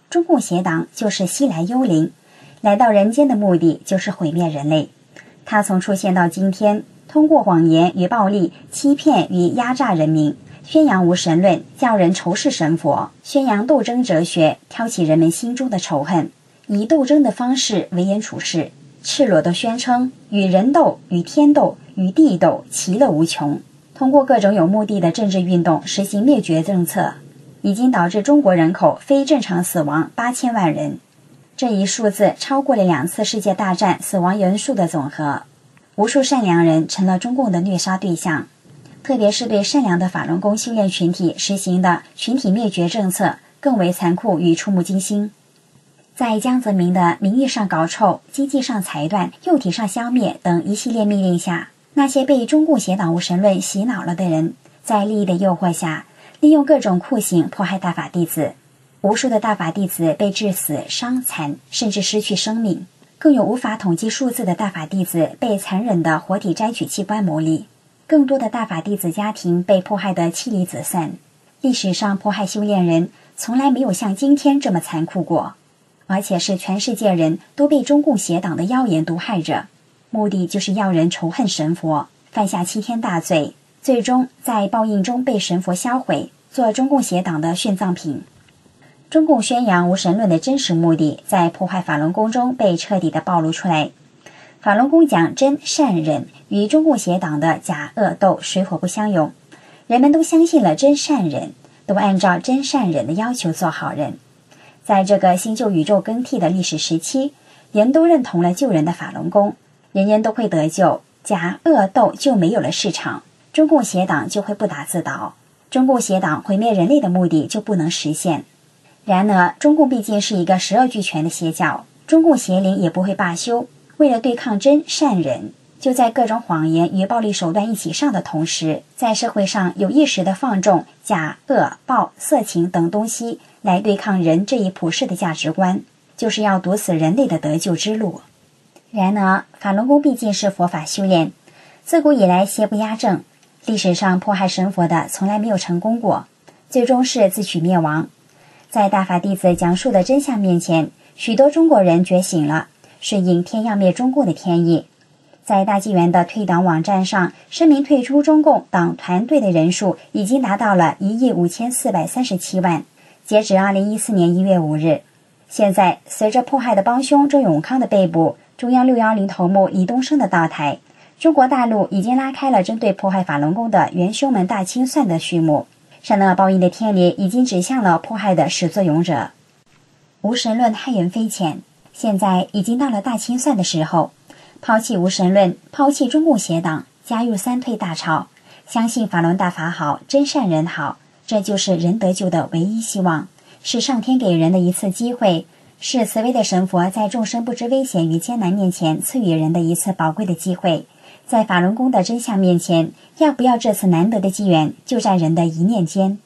中共邪党就是西来幽灵，来到人间的目的就是毁灭人类。他从出现到今天，通过谎言与暴力欺骗与压榨人民，宣扬无神论，叫人仇视神佛，宣扬斗争哲学，挑起人们心中的仇恨，以斗争的方式为人处事，赤裸地宣称与人斗、与天斗、与地斗，其乐无穷。通过各种有目的的政治运动实行灭绝政策，已经导致中国人口非正常死亡八千万人，这一数字超过了两次世界大战死亡人数的总和。无数善良人成了中共的虐杀对象，特别是对善良的法轮功修炼群体实行的群体灭绝政策更为残酷与触目惊心。在江泽民的名义上搞臭、经济上裁断、肉体上消灭等一系列命令下，那些被中共邪党无神论洗脑了的人，在利益的诱惑下，利用各种酷刑迫害大法弟子，无数的大法弟子被致死、伤残，甚至失去生命，更有无法统计数字的大法弟子被残忍的活体摘取器官牟利，更多的大法弟子家庭被迫害得妻离子散。历史上迫害修炼人从来没有像今天这么残酷过，而且是全世界人都被中共邪党的妖言毒害着，目的就是要人仇恨神佛，犯下欺天大罪，最终在报应中被神佛销毁，做中共邪党的殉葬品。中共宣扬无神论的真实目的在破坏法轮功中被彻底的暴露出来。法轮功讲真善忍，与中共邪党的假恶斗水火不相容，人们都相信了真善忍，都按照真善忍的要求做好人。在这个新旧宇宙更替的历史时期，人都认同了救人的法轮功，人人都会得救，假恶斗就没有了市场，中共邪党就会不打自倒，中共邪党毁灭人类的目的就不能实现。然而中共毕竟是一个十二俱全的邪教，中共邪灵也不会罢休，为了对抗真善忍，就在各种谎言与暴力手段一起上的同时，在社会上有意识地放纵假恶暴色情等东西来对抗人这一普世的价值观，就是要堵死人类的得救之路。然而法轮功毕竟是佛法修炼，自古以来邪不压正，历史上迫害神佛的从来没有成功过，最终是自取灭亡。在大法弟子讲述的真相面前，许多中国人觉醒了，顺应天要灭中共的天意。在大纪元的退党网站上，声明退出中共党团队的人数已经达到了一亿五千四百三十七万，截止二零一四年一月五日。现在随着迫害的帮凶周永康的被捕，中央六一零头目李东升的到台，中国大陆已经拉开了针对迫害法轮功的元凶们大清算的序幕，善恶报应的天理已经指向了迫害的始作俑者。无神论害人非浅，现在已经到了大清算的时候，抛弃无神论，抛弃中共邪党，加入三退大潮，相信法轮大法好，真善人好，这就是人得救的唯一希望，是上天给人的一次机会，是慈悲的神佛在众生不知危险与艰难面前赐予人的一次宝贵的机会。在法轮功的真相面前，要不要这次难得的机缘，就在人的一念间。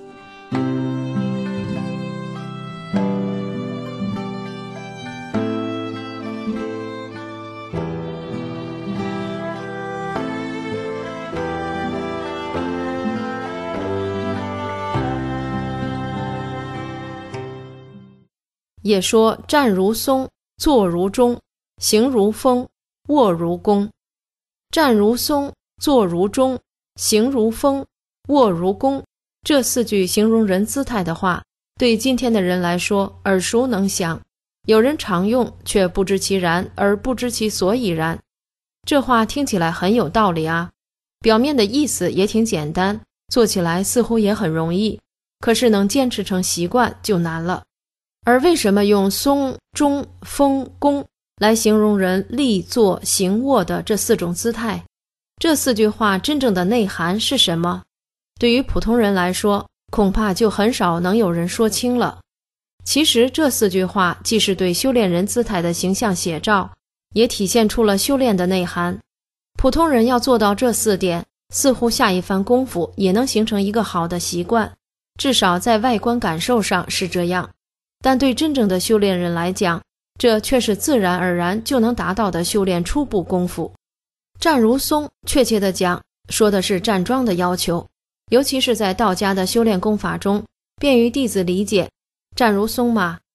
也说站如松，坐如钟，行如风，卧如弓。站如松，坐如钟，行如风，卧如弓，这四句形容人姿态的话，对今天的人来说耳熟能详，有人常用，却不知其然而不知其所以然。这话听起来很有道理啊，表面的意思也挺简单，做起来似乎也很容易，可是能坚持成习惯就难了。而为什么用松、钟、风、弓来形容人立、坐、行、卧的这四种姿态？这四句话真正的内涵是什么？对于普通人来说，恐怕就很少能有人说清了。其实这四句话既是对修炼人姿态的形象写照，也体现出了修炼的内涵。普通人要做到这四点，似乎下一番功夫也能形成一个好的习惯，至少在外观感受上是这样。但对真正的修炼人来讲，这却是自然而然就能达到的修炼初步功夫。站如松，确切地讲，说的是站桩的要求，尤其是在道家的修炼功法中，便于弟子理解。站如松嘛，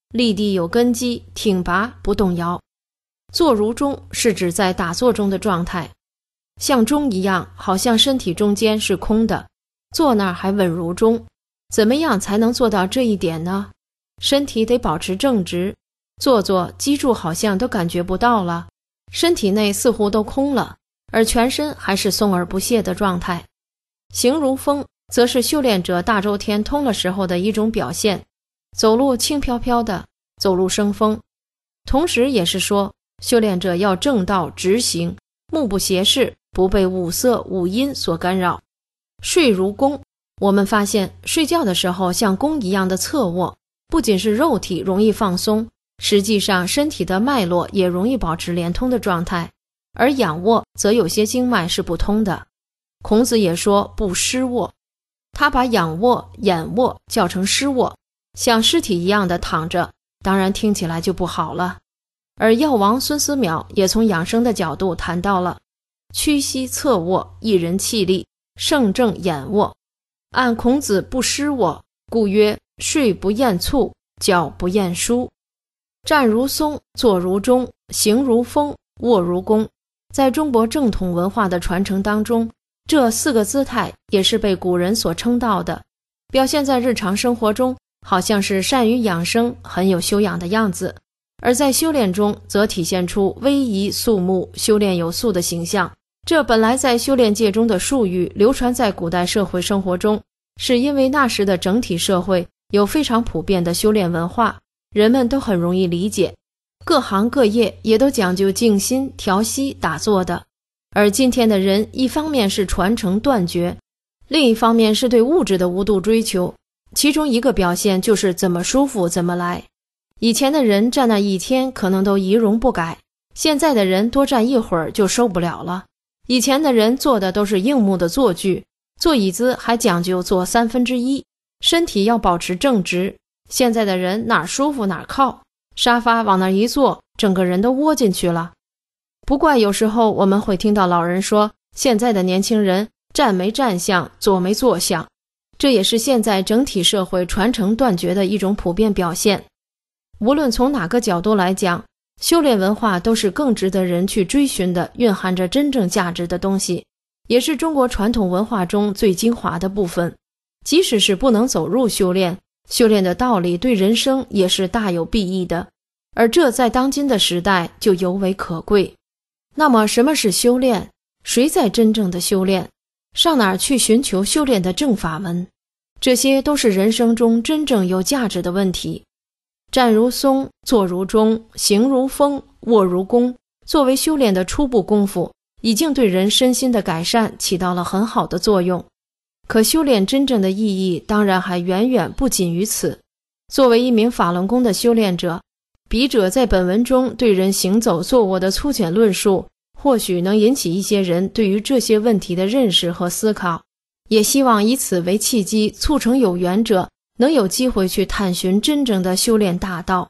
立地有根基，挺拔不动摇。坐如钟是指在打坐中的状态，像钟一样，好像身体中间是空的，坐那儿还稳如钟。怎么样才能做到这一点呢？身体得保持正直，坐坐脊柱好像都感觉不到了，身体内似乎都空了，而全身还是松而不懈的状态。行如风则是修炼者大周天通了时候的一种表现，走路轻飘飘的，走路生风。同时也是说修炼者要正道直行，目不斜视，不被五色五音所干扰。睡如弓，我们发现睡觉的时候像弓一样的侧卧，不仅是肉体容易放松，实际上身体的脉络也容易保持连通的状态，而仰卧则有些经脉是不通的。孔子也说不失卧，他把仰卧、掩卧叫成失卧，像尸体一样的躺着，当然听起来就不好了。而药王孙思邈也从养生的角度谈到了屈膝侧卧，一人气力，胜正掩卧。按孔子不失卧，故曰睡不厌蹙，脚不厌舒。站如松，坐如钟，行如风，卧如弓。在中国正统文化的传承当中，这四个姿态也是被古人所称道的，表现在日常生活中，好像是善于养生，很有修养的样子。而在修炼中则体现出威仪肃穆、修炼有素的形象。这本来在修炼界中的术语流传在古代社会生活中，是因为那时的整体社会有非常普遍的修炼文化，人们都很容易理解，各行各业也都讲究静心、调息、打坐的。而今天的人，一方面是传承断绝，另一方面是对物质的无度追求，其中一个表现就是怎么舒服怎么来。以前的人站那一天可能都仪容不改，现在的人多站一会儿就受不了了。以前的人坐的都是硬木的坐具，坐椅子还讲究坐三分之一，身体要保持正直。现在的人哪儿舒服哪儿靠，沙发往那儿一坐，整个人都窝进去了。不怪有时候我们会听到老人说，现在的年轻人站没站相，坐没坐相，这也是现在整体社会传承断绝的一种普遍表现。无论从哪个角度来讲，修炼文化都是更值得人去追寻的，蕴含着真正价值的东西，也是中国传统文化中最精华的部分。即使是不能走入修炼，修炼的道理对人生也是大有裨益的，而这在当今的时代就尤为可贵。那么什么是修炼？谁在真正的修炼？上哪儿去寻求修炼的正法门？这些都是人生中真正有价值的问题。站如松，坐如钟，行如风，卧如弓，作为修炼的初步功夫，已经对人身心的改善起到了很好的作用。可修炼真正的意义当然还远远不仅于此。作为一名法轮功的修炼者，笔者在本文中对人行走坐卧的粗浅论述，或许能引起一些人对于这些问题的认识和思考，也希望以此为契机，促成有缘者能有机会去探寻真正的修炼大道。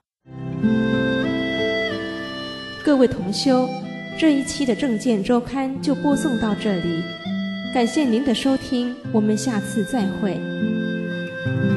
各位同修，这一期的正见周刊就播送到这里，感谢您的收听，我们下次再会。